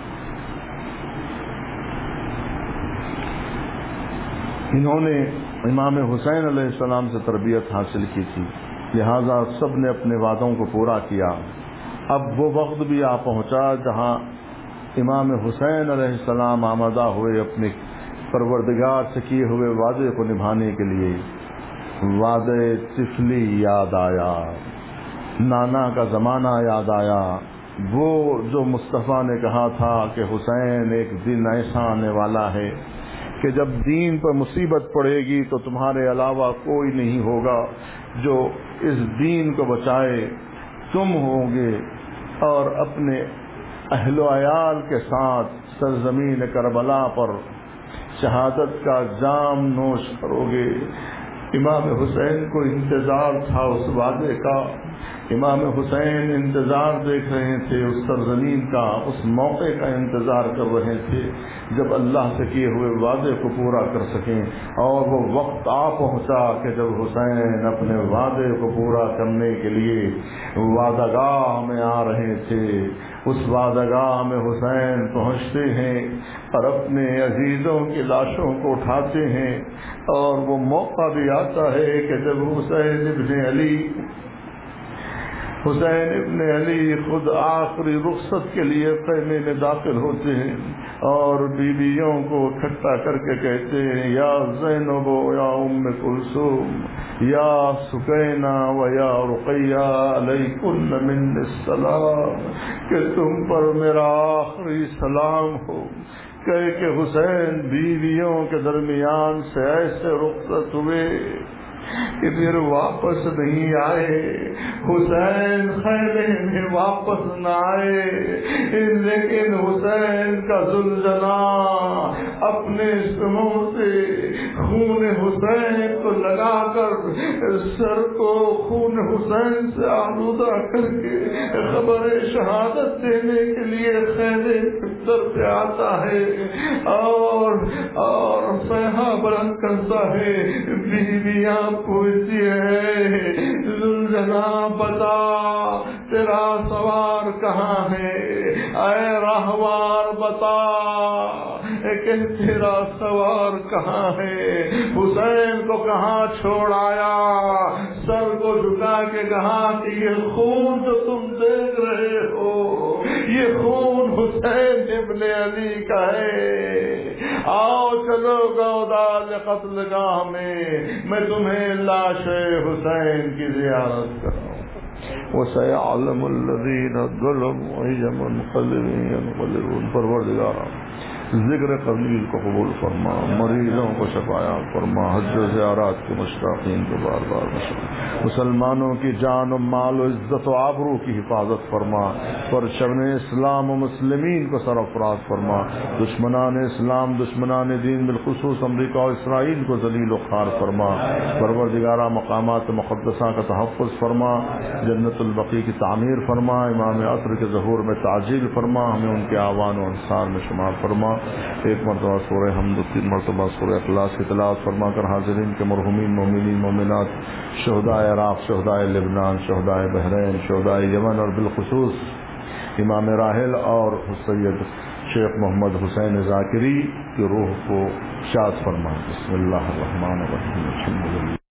انہوں نے امام حسین علیہ السلام سے تربیت حاصل کی تھی، لہذا سب نے اپنے وعدوں کو پورا کیا۔ اب وہ وقت بھی آ پہنچا جہاں امام حسین علیہ السلام آمادہ ہوئے اپنے پروردگار سے کیے ہوئے وعدے کو نبھانے کے لیے۔ وعدے طفلی یاد آیا، نانا کا زمانہ یاد آیا، وہ جو مصطفیٰ نے کہا تھا کہ حسین ایک دن ایسا آنے والا ہے کہ جب دین پر مصیبت پڑے گی تو تمہارے علاوہ کوئی نہیں ہوگا جو اس دین کو بچائے، تم ہوگے اور اپنے اہل و عیال کے ساتھ سرزمین کربلا پر شہادت کا جام نوش کرو گے۔ امام حسین کو انتظار تھا اس وعدے کا امام حسین انتظار دیکھ رہے تھے اس سرزمین کا، اس موقع کا انتظار کر رہے تھے جب اللہ سے کیے ہوئے وعدے کو پورا کر سکیں، اور وہ وقت آ پہنچا کہ جب حسین اپنے وعدے کو پورا کرنے کے لیے وعدہ گاہ میں آ رہے تھے۔ اس وعدہ گاہ میں حسین پہنچتے ہیں اور اپنے عزیزوں کی لاشوں کو اٹھاتے ہیں، اور وہ موقع بھی آتا ہے کہ جب حسین ابن علی خود آخری رخصت کے لیے خیمے میں داخل ہوتے ہیں اور بیویوں کو اکٹھا کر کے کہتے ہیں، یا زینب و یا ام کلثوم یا سکینہ و یا رقیہ علیکن من السلام، کہ تم پر میرا آخری سلام ہو۔ کہے کہ حسین بیویوں کے درمیان سے ایسے رخصت ہوئے کہ پھر واپس نہیں آئے۔ حسین خیمے میں واپس نہ آئے، لیکن حسین کا ذوالجنا اپنے اسموں سے خون حسین کو لگا کر سر کو خون حسین سے آلودہ کر کے خبر شہادت دینے کے لیے خیمے پہ آتا ہے اور صیحہ بلند کرتا ہے، بیویاں پوچھتی ہے، ذوالجنا بتا تیرا سوار کہاں ہے، اے راہوار بتا کہ تیرا سوار کہاں ہے، حسین کو کہاں چھوڑ آیا، سر کو جھکا کے کہا کہ یہ خون جو تم دیکھ رہے ہو یہ خون حسین ابن علی کا ہے، آؤ چلو گودال قتل گاہ میں تمہیں لاش حسین کی زیارت کراؤں۔ وَسَيَعْلَمُ الَّذِينَ ظَلَمُوا أَيَّ مُنقَلِبٍ يَنقَلِبُونَ۔ پروردگار ذکر قلیل کو قبول فرما، مریضوں کو شفایاب فرما، حج و زیارات کے مشتاقین کو بار بار مسلمانوں کی جان و مال و عزت و آبرو کی حفاظت فرما، پرچم اسلام و مسلمین کو سرفراز فرما، دشمنان اسلام دشمنان دین بالخصوص امریکہ و اسرائیل کو ذلیل و خوار فرما، پروردگارہ مقامات مقدسہ کا تحفظ فرما، جنت البقیع کی تعمیر فرما، امام عصر کے ظہور میں تعجیل فرما، ہمیں ان کے اعوان و انصار میں شمار فرما، ایک مرتبہ سورہ حمد، 3 مرتبہ سورہ اخلاص کی تلاوت فرما کر حاضرین کے مرحومین مومنین مومنات، شہدائے عراق، شہدائے لبنان، شہدائے بحرین، شہدائے یمن اور بالخصوص امام راحل اور سید شیخ محمد حسین ذاکری کی روح کو شاد فرما۔ بسم اللہ الرحمن الرحیم، الحمدللہ۔